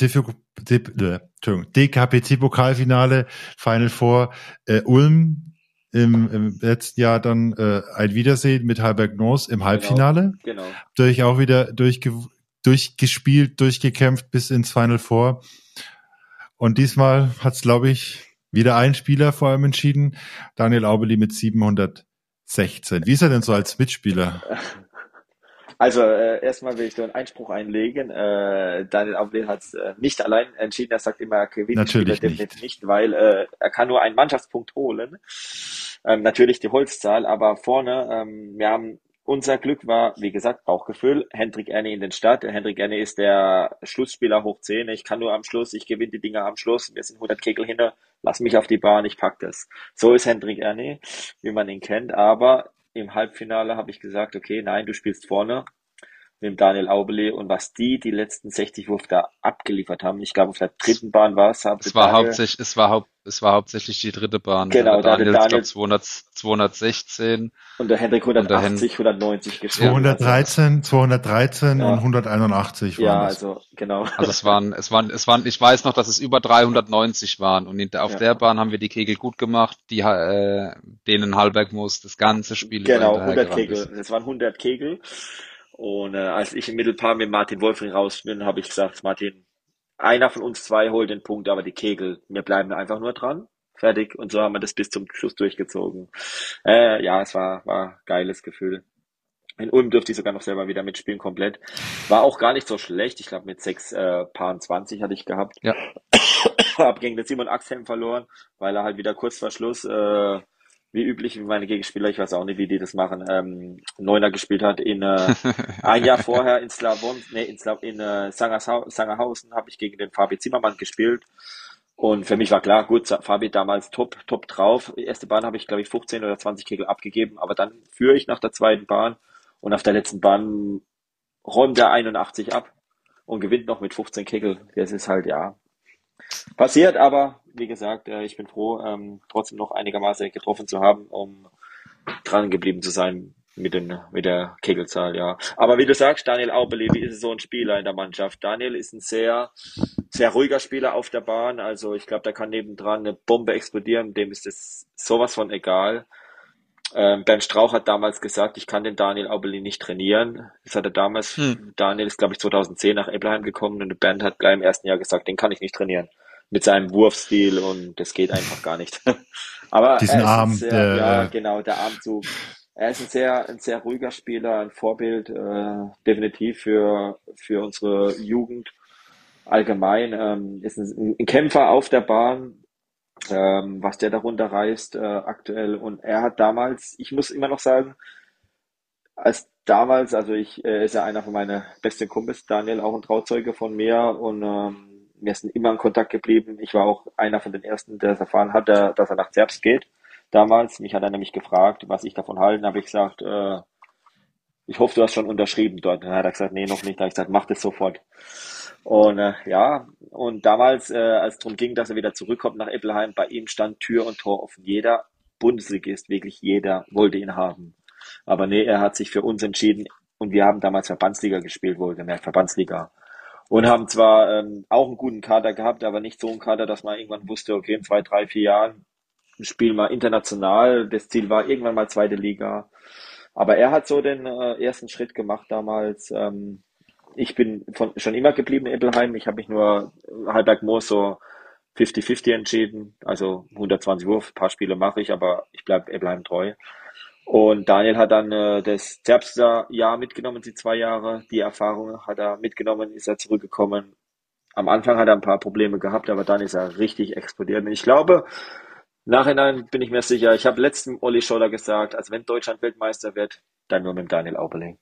S1: C-Pokalfinale, Final Four, äh, Ulm im, im letzten Jahr dann äh, ein Wiedersehen mit Halberg-Moos im Halbfinale.
S2: Genau.
S1: Durch auch wieder durchge durchgespielt, durchgekämpft bis ins Final Four. Und diesmal hat es, glaube ich, wieder ein Spieler vor allem entschieden, Daniel Aubeli mit siebenhundertsechzehn. Wie ist er denn so als Mitspieler?
S2: Also äh, erstmal will ich so einen Einspruch einlegen. Äh, Daniel Aubeli hat es äh, nicht allein entschieden. Er sagt immer, er gewinnt die Spieler
S1: Natürlich
S2: definitiv
S1: nicht.
S2: nicht, weil äh, er kann nur einen Mannschaftspunkt holen. Ähm, natürlich die Holzzahl, aber vorne, ähm, wir haben unser Glück war, wie gesagt, Bauchgefühl. Hendrik Erne in den Start. Hendrik Erne ist der Schlussspieler hoch zehn. Ich kann nur am Schluss, ich gewinne die Dinger am Schluss. Wir sind hundert Kegel hinter. Lass mich auf die Bahn, ich pack das. So ist Hendrik Erne, wie man ihn kennt. Aber im Halbfinale habe ich gesagt, okay, nein, du spielst vorne mit dem Daniel Aubeli und was die die letzten sechzig Wurf da abgeliefert haben, ich glaube auf der dritten Bahn war es,
S3: Es war hauptsächlich, es war haupt, es war hauptsächlich die dritte Bahn.
S2: Genau,
S3: der Daniel,
S2: da
S3: ich glaube zweihundert, zweihundertsechzehn.
S2: Und der Hendrik hundertachtzig,
S3: und der
S2: hundertneunzig gespielt.
S1: zweihundertdreizehn, zweihundertreizehn
S2: Ja.
S1: und hunderteinundachtzig waren
S2: Ja,
S1: das.
S2: also genau.
S3: Also es waren, es waren, es waren, ich weiß noch, dass es über dreihundertneunzig waren und in, auf
S2: Ja.
S3: der Bahn haben wir die Kegel gut gemacht, die, äh, denen Halberg-Moos das ganze Spiel
S2: Genau,
S3: über
S2: hundert
S3: hinterhergerannt
S2: Kegel.
S3: ist.
S2: Das waren hundert Kegel. Und äh, als ich im Mittelpaar mit Martin Wolfring raus bin, habe ich gesagt, Martin, einer von uns zwei holt den Punkt, aber die Kegel, wir bleiben einfach nur dran. Fertig. Und so haben wir das bis zum Schluss durchgezogen. Äh, ja, es war, war ein geiles Gefühl. In Ulm durfte ich sogar noch selber wieder mitspielen, komplett. War auch gar nicht so schlecht. Ich glaube, mit sechs äh, Paaren zwanzig hatte ich gehabt.
S3: Ja.
S2: Hab gegen den Simon Axhelm verloren, weil er halt wieder kurz vor Schluss, äh, wie üblich, wie meine Gegenspieler, ich weiß auch nicht, wie die das machen, ähm, Neuner gespielt hat. In äh, ein Jahr vorher in Slavon, nee, in, Slav, in äh, Sangershau- Sangerhausen habe ich gegen den Fabi Zimmermann gespielt. Und für mich war klar, gut, Fabi damals top, top drauf. Die erste Bahn habe ich, glaube ich, fünfzehn oder zwanzig Kegel abgegeben, aber dann führe ich nach der zweiten Bahn und auf der letzten Bahn räumt er einundachtzig ab und gewinnt noch mit fünfzehn Kegel. Das ist halt, ja, passiert, aber wie gesagt, äh, ich bin froh, ähm, trotzdem noch einigermaßen getroffen zu haben, um dran geblieben zu sein mit, den, mit der Kegelzahl, ja. Aber wie du sagst, Daniel Aubeli, wie ist so ein Spieler in der Mannschaft? Daniel ist ein sehr, sehr ruhiger Spieler auf der Bahn, also ich glaube, da kann nebendran eine Bombe explodieren, dem ist es sowas von egal. Ähm, Bernd Strauch hat damals gesagt, ich kann den Daniel Aubeli nicht trainieren. Das hat er damals,
S3: Hm.
S2: Daniel ist, glaube ich, zweitausendzehn nach Eppelheim gekommen und Bernd hat gleich im ersten Jahr gesagt, den kann ich nicht trainieren. Mit seinem Wurfstil und das geht einfach gar nicht. Aber
S1: Diesen
S2: er ist ein
S1: Arm,
S2: sehr,
S1: der,
S2: ja,
S1: äh,
S2: genau, der Armzug. Er ist ein sehr, ein sehr ruhiger Spieler, ein Vorbild, äh, definitiv für, für unsere Jugend allgemein. Ähm, ist ein, ein Kämpfer auf der Bahn, ähm, was der darunter reißt äh, aktuell. Und er hat damals, ich muss immer noch sagen, als damals, also ich äh, ist ja einer von meinen besten Kumpels, Daniel, auch ein Trauzeuge von mir. Und ähm, wir sind immer in Kontakt geblieben. Ich war auch einer von den ersten, der es erfahren hat, der, dass er nach Zerbst geht. Damals, mich hat er nämlich gefragt, was ich davon halte. Dann habe ich gesagt, äh, ich hoffe, du hast schon unterschrieben dort. Dann hat er gesagt, nee, noch nicht. Dann habe ich gesagt, mach das sofort. Und äh, ja, und damals, äh, als es darum ging, dass er wieder zurückkommt nach Eppelheim, bei ihm stand Tür und Tor offen. Jeder Bundesligist, wirklich jeder, wollte ihn haben. Aber nee, er hat sich für uns entschieden und wir haben damals Verbandsliga gespielt, wohlgemerkt, Verbandsliga. Und haben zwar ähm, auch einen guten Kader gehabt, aber nicht so einen Kader, dass man irgendwann wusste, okay, in zwei, drei, vier Jahren spielen wir international. Das Ziel war irgendwann mal zweite Liga. Aber er hat so den äh, ersten Schritt gemacht damals. Ähm, ich bin von, schon immer geblieben in Eppelheim. Ich habe mich nur Halberg-Moos so fünfzig fünfzig entschieden. Also hundertzwanzig Wurf, ein paar Spiele mache ich, aber ich bleibe Eppelheim treu. Und Daniel hat dann äh, das Zerbster Jahr mitgenommen, die zwei Jahre. Die Erfahrung hat er mitgenommen, ist er zurückgekommen. Am Anfang hat er ein paar Probleme gehabt, aber dann ist er richtig explodiert. Und ich glaube, Nachhinein bin ich mir sicher, ich habe letzten Olli Scholler gesagt, also wenn Deutschland Weltmeister wird, dann nur mit Daniel Auberling.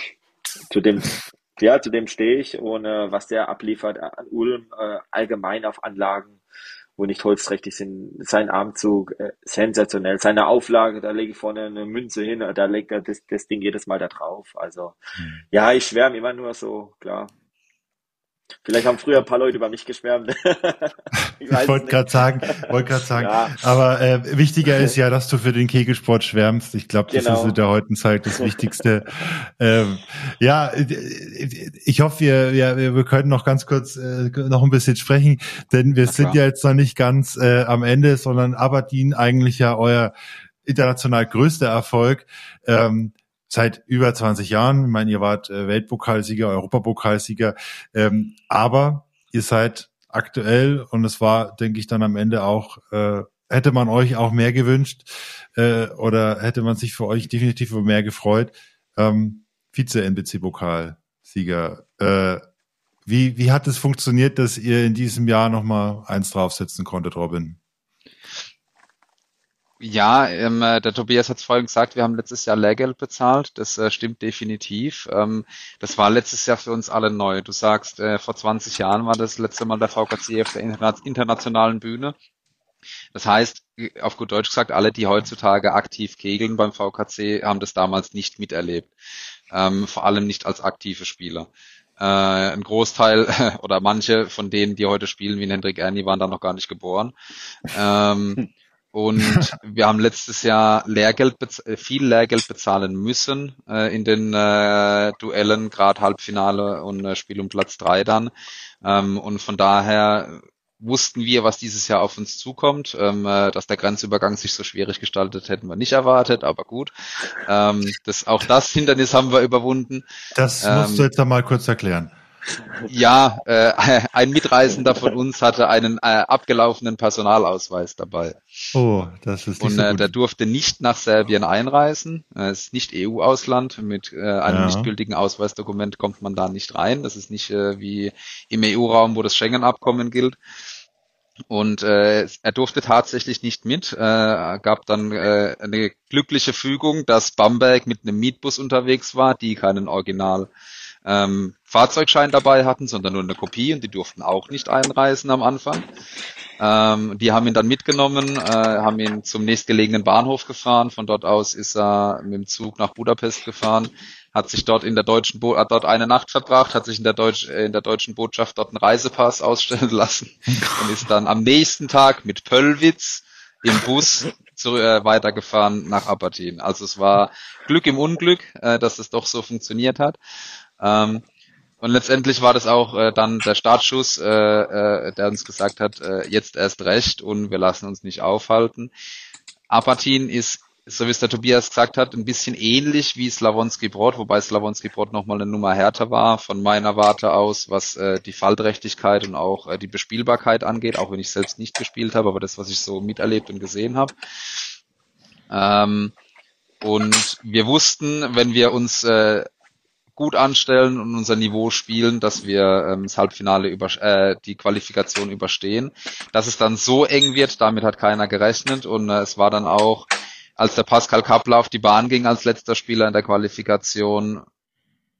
S2: Zu dem, ja, zu dem stehe ich und äh, was der abliefert an Ulm, äh, allgemein auf Anlagen, wo nicht holzträchtig sind, sein Armzug, äh, sensationell, seine Auflage, da lege ich vorne eine Münze hin, da legt er das, das Ding jedes Mal da drauf, also mhm. ja, ich schwärme immer nur so, klar. Vielleicht haben früher ein paar Leute über mich geschwärmt.
S1: ich ich wollte gerade sagen, wollte gerade sagen. Ja. Aber äh, wichtiger ist ja, dass du für den Kegelsport schwärmst. Ich glaube, das genau. ist in der heutigen Zeit das Wichtigste. ähm, ja, ich hoffe, wir, wir, wir können noch ganz kurz äh, noch ein bisschen sprechen, denn wir sind ja jetzt noch nicht ganz äh, am Ende, sondern Aberdeen eigentlich ja euer international größter Erfolg. Ähm, Seit über zwanzig Jahren. Ich meine, ihr wart äh, Weltpokalsieger, Europapokalsieger, ähm, aber ihr seid aktuell, und es war, denke ich, dann am Ende auch, äh, hätte man euch auch mehr gewünscht äh, oder hätte man sich für euch definitiv mehr gefreut, ähm, Vize-N B C-Pokalsieger. Äh, wie, wie hat es funktioniert, dass ihr in diesem Jahr nochmal eins draufsetzen konntet, Robin?
S3: Ja, ähm, der Tobias hat es vorhin gesagt, wir haben letztes Jahr Lehrgeld bezahlt, das äh, stimmt definitiv. Ähm, das war letztes Jahr für uns alle neu. Du sagst, äh, vor zwanzig Jahren war das letzte Mal der V K C auf der interna- internationalen Bühne. Das heißt, auf gut Deutsch gesagt, alle, die heutzutage aktiv kegeln beim V K C, haben das damals nicht miterlebt. Ähm, vor allem nicht als aktive Spieler. Äh, ein Großteil oder manche von denen, die heute spielen, wie Hendrik Erni, waren da noch gar nicht geboren. Ähm, Und wir haben letztes Jahr Lehrgeld, viel Lehrgeld bezahlen müssen äh, in den äh, Duellen, gerade Halbfinale und äh, Spiel um Platz drei dann. Ähm, und von daher wussten wir, was dieses Jahr auf uns zukommt. Ähm, äh, dass der Grenzübergang sich so schwierig gestaltet, hätten wir nicht erwartet, aber gut. Ähm, das, auch das Hindernis haben wir überwunden.
S1: Das musst ähm, du jetzt einmal kurz erklären.
S3: Ja, äh, ein Mitreisender von uns hatte einen äh, abgelaufenen Personalausweis dabei.
S1: Oh, das ist nicht
S3: Und
S1: so
S3: äh,
S1: gut.
S3: der durfte nicht nach Serbien einreisen. Es äh, ist nicht E U-Ausland. Mit äh, einem
S1: Ja.
S3: nicht gültigen Ausweisdokument kommt man da nicht rein. Das ist nicht äh, wie im E U-Raum, wo das Schengen-Abkommen gilt. Und äh, er durfte tatsächlich nicht mit. Äh, gab dann äh, eine glückliche Fügung, dass Bamberg mit einem Mietbus unterwegs war, die keinen Original ähm, Fahrzeugschein dabei hatten, sondern nur eine Kopie, und die durften auch nicht einreisen am Anfang. Ähm, die haben ihn dann mitgenommen, äh, haben ihn zum nächstgelegenen Bahnhof gefahren. Von dort aus ist er mit dem Zug nach Budapest gefahren, hat sich dort in der deutschen Bo- hat dort eine Nacht verbracht, hat sich in der Deutsch äh, in der deutschen Botschaft dort einen Reisepass ausstellen lassen und ist dann am nächsten Tag mit Pöllwitz im Bus zu, äh, weitergefahren nach Aberdeen. Also es war Glück im Unglück, äh, dass es doch so funktioniert hat. Ähm, und letztendlich war das auch äh, dann der Startschuss, äh, äh, der uns gesagt hat, äh, jetzt erst recht und wir lassen uns nicht aufhalten. Aberdeen ist, so wie es der Tobias gesagt hat, ein bisschen ähnlich wie Slavonski Brod, wobei Slavonski Brod nochmal eine Nummer härter war von meiner Warte aus, was äh, die Fallträchtigkeit und auch äh, die Bespielbarkeit angeht, auch wenn ich selbst nicht gespielt habe, aber das, was ich so miterlebt und gesehen habe. Ähm, und wir wussten, wenn wir uns äh, gut anstellen und unser Niveau spielen, dass wir ähm, das Halbfinale über äh, die Qualifikation überstehen. Dass es dann so eng wird, damit hat keiner gerechnet, und äh, es war dann auch, als der Pascal Kappler auf die Bahn ging als letzter Spieler in der Qualifikation,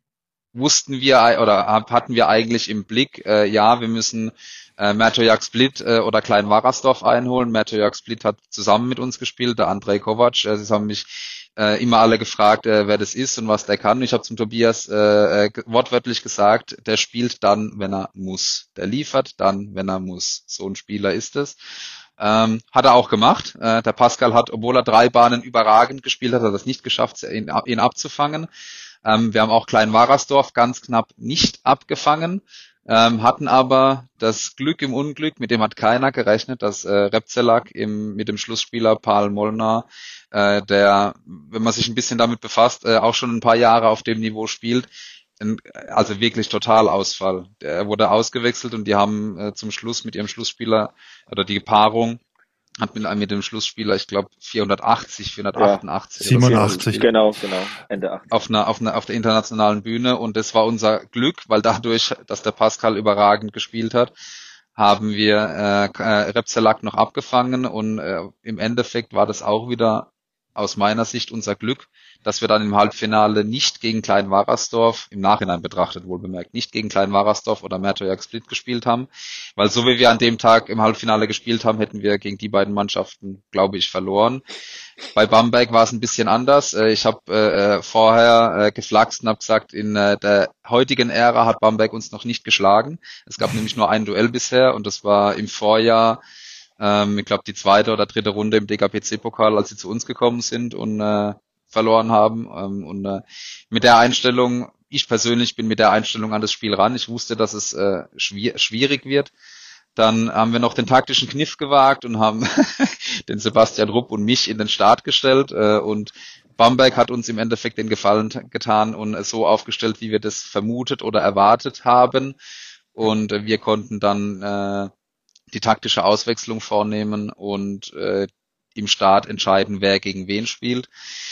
S3: wussten wir oder hatten wir eigentlich im Blick, äh, ja, wir müssen äh, Märtyjak Split äh, oder Klein Warasdorf einholen. Märtyjak Split hat zusammen mit uns gespielt, der Andrej Kovac. Äh, sie haben mich äh, immer alle gefragt, äh, wer das ist und was der kann. Ich habe zum Tobias äh, äh, wortwörtlich gesagt, der spielt dann, wenn er muss. Der liefert dann, wenn er muss. So ein Spieler ist es. Ähm, hat er auch gemacht. Äh, der Pascal hat, obwohl er drei Bahnen überragend gespielt hat, hat er das nicht geschafft, ihn, ihn abzufangen. Ähm, wir haben auch Klein Warasdorf ganz knapp nicht abgefangen, ähm, hatten aber das Glück im Unglück, mit dem hat keiner gerechnet, dass äh, Repzelak im, mit dem Schlussspieler Paul Molnar, äh, der, wenn man sich ein bisschen damit befasst, äh, auch schon ein paar Jahre auf dem Niveau spielt, ein, also wirklich Totalausfall. Der wurde ausgewechselt und die haben äh, zum Schluss mit ihrem Schlussspieler oder die Paarung hat mit, mit dem Schlussspieler, ich glaube, vierhundertachtzig, vierhundertachtundachtzig.
S1: Ja, siebenundachtzig.
S2: Genau, genau, Ende achtzig.
S3: Auf einer, auf einer, auf der internationalen Bühne und das war unser Glück, weil dadurch, dass der Pascal überragend gespielt hat, haben wir äh, Repzelak noch abgefangen und äh, im Endeffekt war das auch wieder aus meiner Sicht unser Glück, dass wir dann im Halbfinale nicht gegen Klein Warasdorf, im Nachhinein betrachtet wohl bemerkt, nicht gegen Klein Warasdorf oder Märtyjak Split gespielt haben, weil so wie wir an dem Tag im Halbfinale gespielt haben, hätten wir gegen die beiden Mannschaften, glaube ich, verloren. Bei Bamberg war es ein bisschen anders. Ich habe äh, vorher äh, geflaxt und habe gesagt, in äh, der heutigen Ära hat Bamberg uns noch nicht geschlagen. Es gab nämlich nur ein Duell bisher und das war im Vorjahr, ähm, ich glaube die zweite oder dritte Runde im D K P C-Pokal, als sie zu uns gekommen sind und äh, verloren haben. Ähm, und äh, mit der Einstellung, ich persönlich bin mit der Einstellung an das Spiel ran. Ich wusste, dass es äh, schwier- schwierig wird. Dann haben wir noch den taktischen Kniff gewagt und haben den Sebastian Rupp und mich in den Start gestellt. Äh, und Bamberg hat uns im Endeffekt den Gefallen t- getan und es so aufgestellt, wie wir das vermutet oder erwartet haben. Und äh, wir konnten dann äh, die taktische Auswechslung vornehmen und äh, im Start entscheiden, wer gegen wen spielt.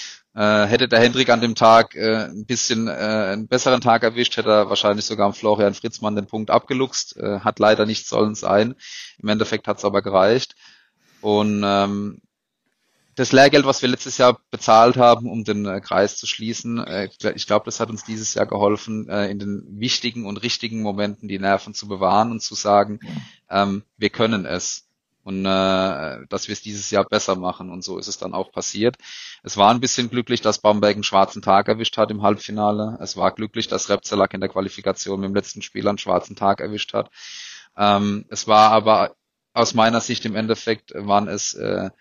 S3: Äh, hätte der Hendrik an dem Tag äh, ein bisschen äh, einen besseren Tag erwischt, hätte er wahrscheinlich sogar am Florian Fritzmann den Punkt abgeluchst. Äh, hat leider nicht sollen sein. Im Endeffekt hat es aber gereicht. Und ähm, das Lehrgeld, was wir letztes Jahr bezahlt haben, um den äh, Kreis zu schließen, äh, ich glaube, das hat uns dieses Jahr geholfen, äh, in den wichtigen und richtigen Momenten die Nerven zu bewahren und zu sagen, ähm, wir können es. Und äh, dass wir es dieses Jahr besser machen. Und so ist es dann auch passiert. Es war ein bisschen glücklich, dass Bamberg einen schwarzen Tag erwischt hat im Halbfinale. Es war glücklich, dass Repzelak in der Qualifikation mit dem letzten Spiel einen schwarzen Tag erwischt hat. Ähm, es war aber aus meiner Sicht im Endeffekt waren es äh,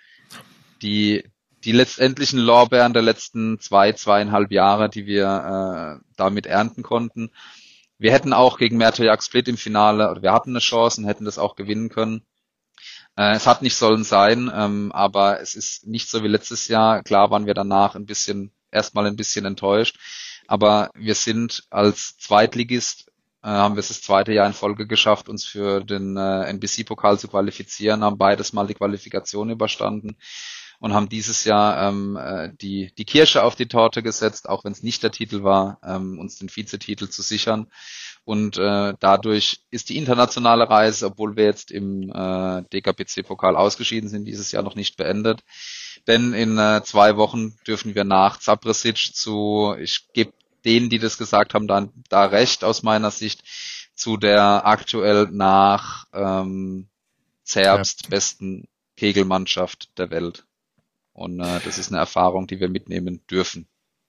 S3: die die letztendlichen Lorbeeren der letzten zwei, zweieinhalb Jahre, die wir äh, damit ernten konnten. Wir hätten auch gegen Märtyjak Split im Finale, oder wir hatten eine Chance und hätten das auch gewinnen können. Äh, es hat nicht sollen sein, ähm, aber es ist nicht so wie letztes Jahr. Klar waren wir danach ein bisschen, erstmal ein bisschen enttäuscht, aber wir sind als Zweitligist, äh, haben wir es das zweite Jahr in Folge geschafft, uns für den äh, N B C-Pokal zu qualifizieren, haben beides mal die Qualifikation überstanden und haben dieses Jahr ähm, äh, die die Kirsche auf die Torte gesetzt, auch wenn es nicht der Titel war, ähm, uns den Vizetitel zu sichern. Und äh, dadurch ist die internationale Reise, obwohl wir jetzt im äh, D K P C-Pokal ausgeschieden sind, dieses Jahr noch nicht beendet. Denn in äh, zwei Wochen dürfen wir nach Zabresic zu, ich gebe denen, die das gesagt haben, da, da recht aus meiner Sicht, zu der aktuell nach ähm, Zerbst ja. besten Kegelmannschaft der Welt. Und äh, das ist eine Erfahrung, die wir mitnehmen dürfen.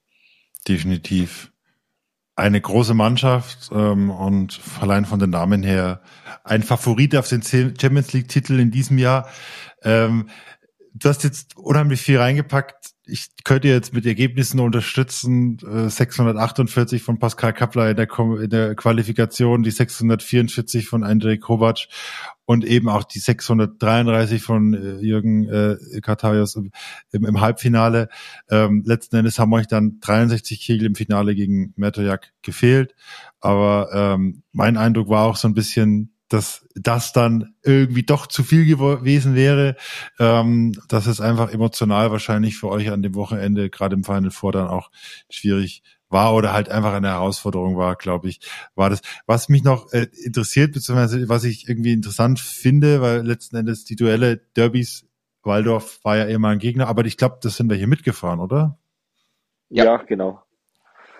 S1: Definitiv. Eine große Mannschaft ähm, und allein von den Namen her ein Favorit auf den Champions League-Titel in diesem Jahr. Ähm, du hast jetzt unheimlich viel reingepackt. Ich könnte jetzt mit Ergebnissen unterstützen. Äh, sechshundertachtundvierzig von Pascal Kapler in der, in der Qualifikation, die sechshundertvierundvierzig von Andrej Kovac und eben auch die sechshundertdreiunddreißig von äh, Jürgen äh, Kartaios im, im, im Halbfinale. Ähm, letzten Endes haben euch dann dreiundsechzig Kegel im Finale gegen Märtyjak gefehlt. Aber ähm, mein Eindruck war auch so ein bisschen, dass das dann irgendwie doch zu viel gewesen wäre, ähm, dass es einfach emotional wahrscheinlich für euch an dem Wochenende, gerade im Final Four, dann auch schwierig war oder halt einfach eine Herausforderung war, glaube ich, war das. Was mich noch äh, interessiert, beziehungsweise was ich irgendwie interessant finde, weil letzten Endes die Duelle, Derbys, Waldorf war ja immer ein Gegner, aber ich glaube, das sind wir hier mitgefahren, oder?
S2: Ja, ja genau.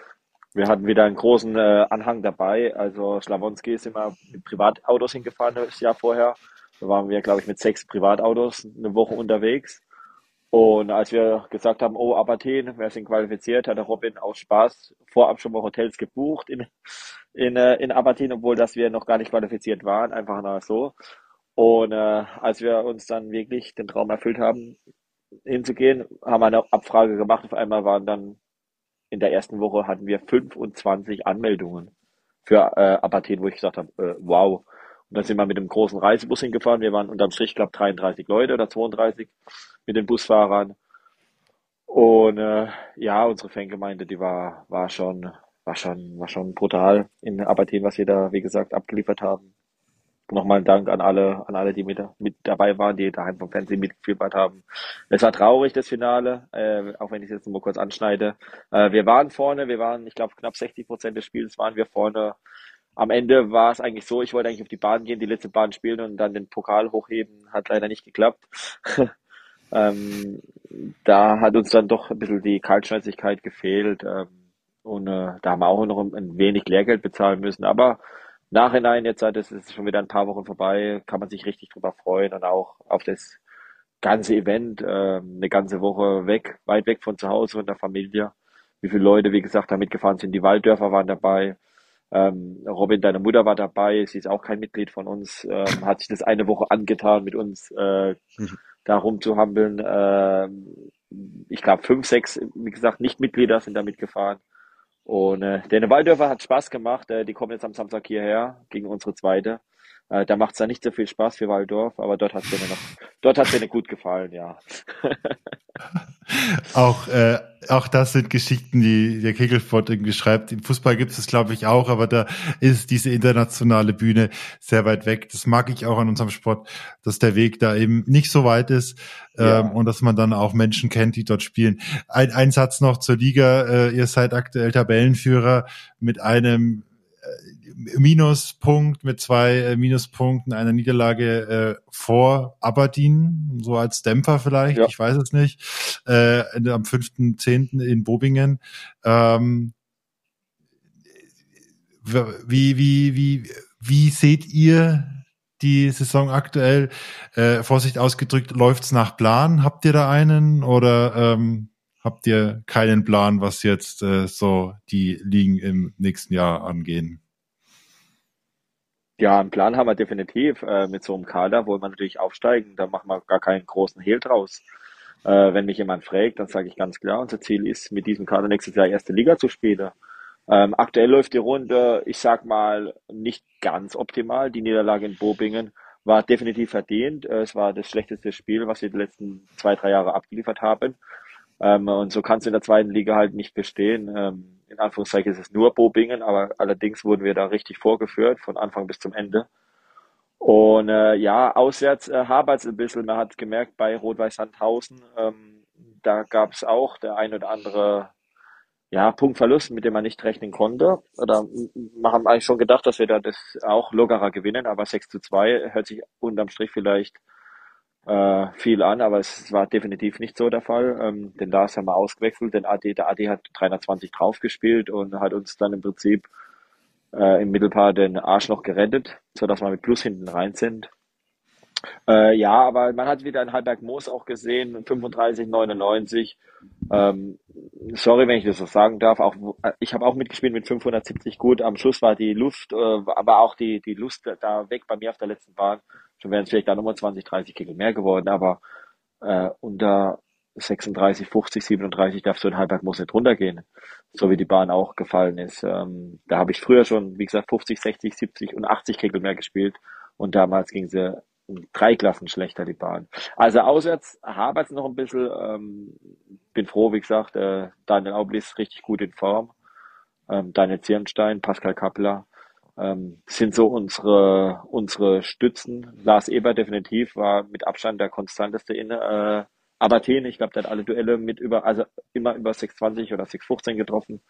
S2: Wir hatten wieder einen großen äh, Anhang dabei. Also Schlawonski ist immer mit Privatautos hingefahren das Jahr vorher. Da waren wir, glaube ich, mit sechs Privatautos eine Woche unterwegs. Und als wir gesagt haben, oh, Abathen, wir sind qualifiziert, hat der Robin aus Spaß vorab schon mal Hotels gebucht in, in, äh, in Abathen, obwohl dass wir noch gar nicht qualifiziert waren, einfach nur so. Und äh, als wir uns dann wirklich den Traum erfüllt haben, hinzugehen, haben wir eine Abfrage gemacht. Auf einmal waren dann in der ersten Woche hatten wir fünfundzwanzig Anmeldungen für äh, Abathen, wo ich gesagt habe, äh, wow. Und dann sind wir mit dem großen Reisebus hingefahren. Wir waren unterm Strich, glaube dreiunddreißig Leute oder zweiunddreißig mit den Busfahrern. Und äh, ja, unsere Fangemeinde, die war, war schon, war schon, war schon brutal in Abathen, was wir da, wie gesagt, abgeliefert haben. Nochmal ein Dank an alle, an alle, die mit, mit dabei waren, die daheim vom Fernsehen mitgefiebert haben. Es war traurig, das Finale, äh, auch wenn ich es jetzt nur kurz anschneide. Äh, wir waren vorne, wir waren, ich glaube, knapp sechzig Prozent des Spiels waren wir vorne. Am Ende war es eigentlich so, ich wollte eigentlich auf die Bahn gehen, die letzte Bahn spielen und dann den Pokal hochheben. Hat leider nicht geklappt. ähm, da hat uns dann doch ein bisschen die Kaltschnäuzigkeit gefehlt. Ähm, und äh, da haben wir auch noch ein, ein wenig Lehrgeld bezahlen müssen. Aber Nachhinein, jetzt halt, es ist schon wieder ein paar Wochen vorbei, kann man sich richtig drüber freuen und auch auf das ganze Event, ähm, eine ganze Woche weg, weit weg von zu Hause und der Familie. Wie viele Leute, wie gesagt, da mitgefahren sind. Die Walddörfer waren dabei. Ähm, Robin, deine Mutter war dabei. Sie ist auch kein Mitglied von uns. Ähm, hat sich das eine Woche angetan, mit uns äh, da rumzuhampeln. Ähm, ich glaube, fünf, sechs, wie gesagt, Nicht-Mitglieder sind da mitgefahren. Und äh, der Walddörfer hat Spaß gemacht. Äh, die kommen jetzt am Samstag hierher gegen unsere zweite. Äh, da macht es dann nicht so viel Spaß für Walldorf, aber dort hat es denen noch, dort hat es denen gut gefallen, ja.
S1: Auch, äh, auch das sind Geschichten, die der Kegelsport irgendwie schreibt. Im Fußball gibt es das, glaube ich, auch, aber da ist diese internationale Bühne sehr weit weg. Das mag ich auch an unserem Sport, dass der Weg da eben nicht so weit ist,
S2: Ja.
S1: ähm, und dass man dann auch Menschen kennt, die dort spielen. Ein, ein Satz noch zur Liga. Äh, ihr seid aktuell Tabellenführer mit einem Minuspunkt, mit zwei äh, Minuspunkten, einer Niederlage äh, vor Aberdeen, so als Dämpfer vielleicht,
S2: Ja.
S1: ich weiß es nicht, äh, am fünften zehnten in Bobingen. Ähm, wie, wie, wie, wie seht ihr die Saison aktuell? Äh, Vorsicht ausgedrückt, läuft's nach Plan? Habt ihr da einen oder ähm, habt ihr keinen Plan, was jetzt äh, so die Ligen im nächsten Jahr angehen?
S2: Ja, einen Plan haben wir definitiv äh, mit so einem Kader, wollen wir natürlich aufsteigen, da machen wir gar keinen großen Hehl draus. Äh, wenn mich jemand fragt, dann sage ich ganz klar, unser Ziel ist, mit diesem Kader nächstes Jahr erste Liga zu spielen. Ähm, aktuell läuft die Runde, ich sag mal, nicht ganz optimal. Die Niederlage in Bobingen war definitiv verdient. Äh, es war das schlechteste Spiel, was wir die letzten zwei, drei Jahre abgeliefert haben. Ähm, und so kannst du in der zweiten Liga halt nicht bestehen. Ähm, in Anführungszeichen ist es nur Bobingen, aber allerdings wurden wir da richtig vorgeführt, von Anfang bis zum Ende. Und äh, ja, auswärts äh, hapert es ein bisschen. Man hat gemerkt, bei Rot-Weiß Sandhausen, ähm, da gab es auch der ein oder andere ja, Punktverlust, mit dem man nicht rechnen konnte. Oder m- wir haben eigentlich schon gedacht, dass wir da das auch lockerer gewinnen, aber sechs zu zwei hört sich unterm Strich vielleicht äh, viel an, aber es war definitiv nicht so der Fall. Ähm, den Lars haben wir ausgewechselt, den A D, der A D hat dreihundertzwanzig draufgespielt und hat uns dann im Prinzip äh, im Mittelpaar den Arsch noch gerettet, sodass wir mit Plus hinten rein sind. Äh, ja, aber man hat wieder in Halberg-Moos auch gesehen, fünfunddreißig neunundneunzig. Ähm, sorry, wenn ich das so sagen darf. Auch, äh, ich habe auch mitgespielt mit fünfhundertsiebzig gut. Am Schluss war die Luft, äh, aber auch die, die Lust da weg bei mir auf der letzten Bahn. Schon wären es vielleicht da nochmal zwanzig, dreißig Kegel mehr geworden, aber äh, unter sechsunddreißig, fünfzig, siebenunddreißig darfst du in Halberg-Moos nicht runtergehen, so wie die Bahn auch gefallen ist. Ähm, da habe ich früher schon, wie gesagt, fünfzig, sechzig, siebzig und achtzig Kegel mehr gespielt und damals ging sie um drei Klassen schlechter, die Bahn. Also auswärts hapert es noch ein bisschen. Ähm, bin froh, wie gesagt, äh, Daniel Aubel ist richtig gut in Form. Ähm, Daniel Zirnstein, Pascal Kappler ähm, sind so unsere unsere Stützen. Lars Eber definitiv war mit Abstand der konstanteste in äh, Abathen. Ich glaube, der hat alle Duelle mit über, also immer über sechs zwanzig oder sechs fünfzehn getroffen.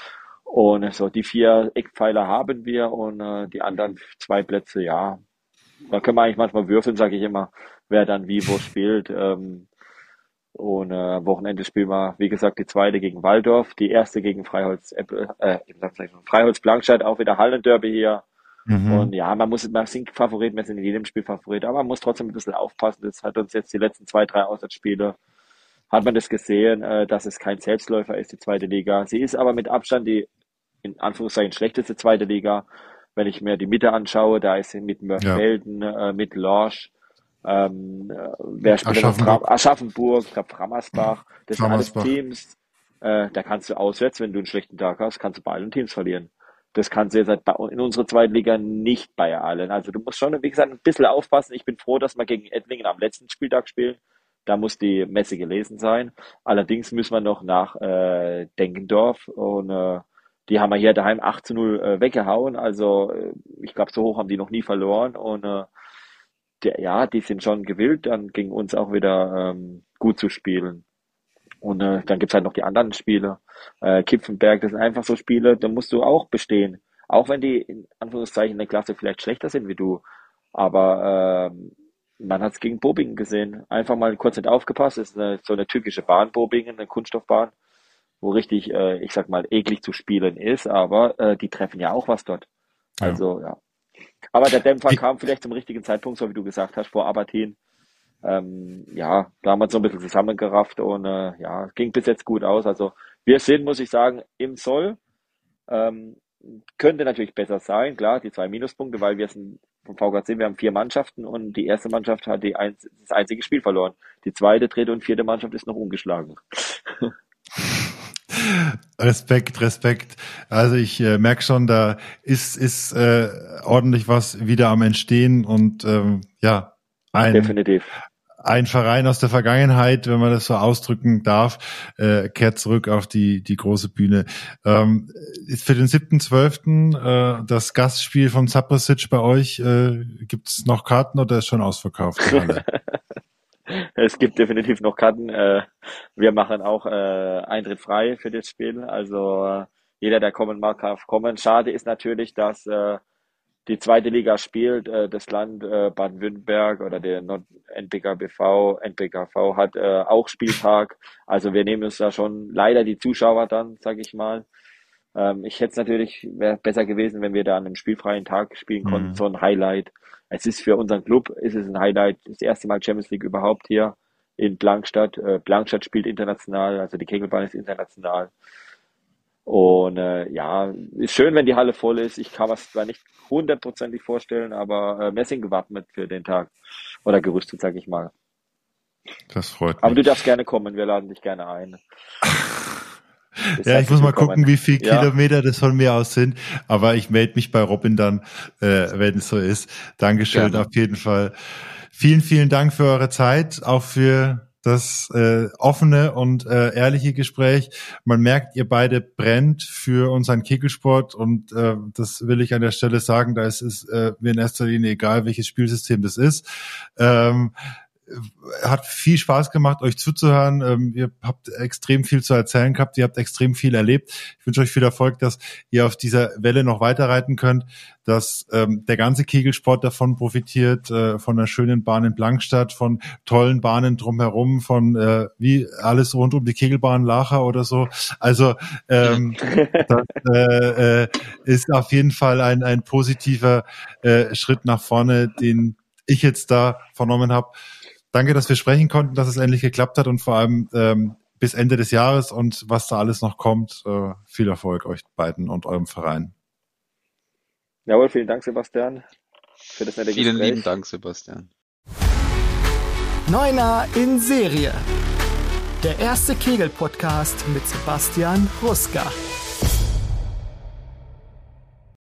S2: Und so die vier Eckpfeiler haben wir und äh, die anderen zwei Plätze, ja, da können wir eigentlich manchmal würfeln, sage ich immer, wer dann wie wo spielt. Ähm, Und äh, Wochenende spielen wir, wie gesagt, die zweite gegen Waldorf, die erste gegen Freiholz, äh, Freiholz Blankstadt, auch wieder Hallenderby hier. Mhm. Und ja, man muss, man sind Favorit, wir sind in jedem Spiel Favorit, aber man muss trotzdem ein bisschen aufpassen. Das hat uns jetzt die letzten zwei, drei Auswärtsspiele, hat man das gesehen, äh, dass es kein Selbstläufer ist, die zweite Liga. Sie ist aber mit Abstand die, in Anführungszeichen, schlechteste zweite Liga. Wenn ich mir die Mitte anschaue, da ist sie mit Mörfelden, ja. äh, mit Lorsch, ähm, äh, wer spielt Aschaffenburg, noch? Aschaffenburg, ich glaube Frammersbach, das sind alles Teams, äh, da kannst du auswärts, wenn du einen schlechten Tag hast, kannst du bei allen Teams verlieren. Das kannst du jetzt halt in unserer zweiten Liga nicht bei allen. Also du musst schon, wie gesagt, ein bisschen aufpassen. Ich bin froh, dass wir gegen Ettlingen am letzten Spieltag spielen. Da muss die Messe gelesen sein. Allerdings müssen wir noch nach äh, Denkendorf und äh, die haben wir hier daheim acht zu null äh, weggehauen. Also äh, ich glaube, so hoch haben die noch nie verloren. Und äh, der, ja, die sind schon gewillt, dann gegen uns auch wieder ähm, gut zu spielen. Und äh, dann gibt's halt noch die anderen Spiele. Äh, Kipfenberg, das sind einfach so Spiele, da musst du auch bestehen. Auch wenn die in Anführungszeichen in der Klasse vielleicht schlechter sind wie du. Aber ähm, man hat's gegen Bobingen gesehen. Einfach mal kurz nicht aufgepasst. Das ist eine, so eine türkische Bahn, Bobingen, eine Kunststoffbahn, wo richtig, äh, ich sag mal, eklig zu spielen ist. Aber äh, die treffen ja auch was dort. Ja. Also, ja. Aber der Dämpfer kam vielleicht zum richtigen Zeitpunkt, so wie du gesagt hast, vor Abertin. Ähm, ja, da haben wir uns so ein bisschen zusammengerafft und äh, ja, ging bis jetzt gut aus. Also wir sind, muss ich sagen, im Soll. Ähm, könnte natürlich besser sein, klar, die zwei Minuspunkte, weil wir sind vom V K C, wir haben vier Mannschaften und die erste Mannschaft hat die ein, das einzige Spiel verloren. Die zweite, dritte und vierte Mannschaft ist noch ungeschlagen.
S1: Respekt, Respekt. Also ich äh, merke schon, da ist ist äh, ordentlich was wieder am Entstehen und ähm, ja, ein,
S2: definitiv.
S1: Ein Verein aus der Vergangenheit, wenn man das so ausdrücken darf, äh, kehrt zurück auf die die große Bühne. Ähm, ist für den siebten zwölften äh, das Gastspiel von Zaprosic bei euch, äh, gibt es noch Karten oder ist schon ausverkauft?
S2: Es gibt definitiv noch Karten. Äh, wir machen auch äh, Eintritt frei für das Spiel. Also äh, jeder, der kommen mag, darf kommen. Schade ist natürlich, dass äh, die zweite Liga spielt, äh, das Land äh, Baden-Württemberg oder der N P K B V, N P K V hat äh, auch Spieltag. Also wir nehmen uns da schon leider die Zuschauer dann, sage ich mal. Ähm, ich hätte es natürlich, wäre besser gewesen, wenn wir da an einem spielfreien Tag spielen konnten, mhm. so ein Highlight. Es ist für unseren Club, ist es ein Highlight, das erste Mal Champions League überhaupt hier in Blankstadt. Äh, Blankstadt spielt international, also die Kegelbahn ist international. Und äh, ja, ist schön, wenn die Halle voll ist. Ich kann es zwar nicht hundertprozentig vorstellen, aber äh, wir sind gewappnet für den Tag. Oder gerüstet, sag ich mal.
S1: Das freut mich.
S2: Aber du darfst gerne kommen, wir laden dich gerne ein.
S1: Ja, ich muss mal gucken, wie viel ja. Kilometer das von mir aus sind. Aber ich melde mich bei Robin dann, äh, wenn es so ist. Dankeschön gerne. Auf jeden Fall. Vielen, vielen Dank für eure Zeit, auch für das äh, offene und äh, ehrliche Gespräch. Man merkt, ihr beide brennt für unseren Kegelsport und äh, das will ich an der Stelle sagen, da ist es äh, mir in erster Linie egal, welches Spielsystem das ist. Ähm, hat viel Spaß gemacht, euch zuzuhören. Ähm, ihr habt extrem viel zu erzählen gehabt, ihr habt extrem viel erlebt. Ich wünsche euch viel Erfolg, dass ihr auf dieser Welle noch weiterreiten könnt, dass ähm, der ganze Kegelsport davon profitiert, äh, von einer schönen Bahn in Blankstadt, von tollen Bahnen drumherum, von äh, wie alles rund um die Kegelbahn Lacher oder so. Also ähm, das äh, äh, ist auf jeden Fall ein, ein positiver äh, Schritt nach vorne, den ich jetzt da vernommen habe. Danke, dass wir sprechen konnten, dass es endlich geklappt hat und vor allem ähm, bis Ende des Jahres und was da alles noch kommt. Äh, viel Erfolg euch beiden und eurem Verein.
S2: Jawohl, vielen Dank, Sebastian, für das nette
S3: Vielen
S2: Gespräch.
S3: lieben Dank, Sebastian.
S4: Neuner in Serie. Der erste Kegel-Podcast mit Sebastian Ruska.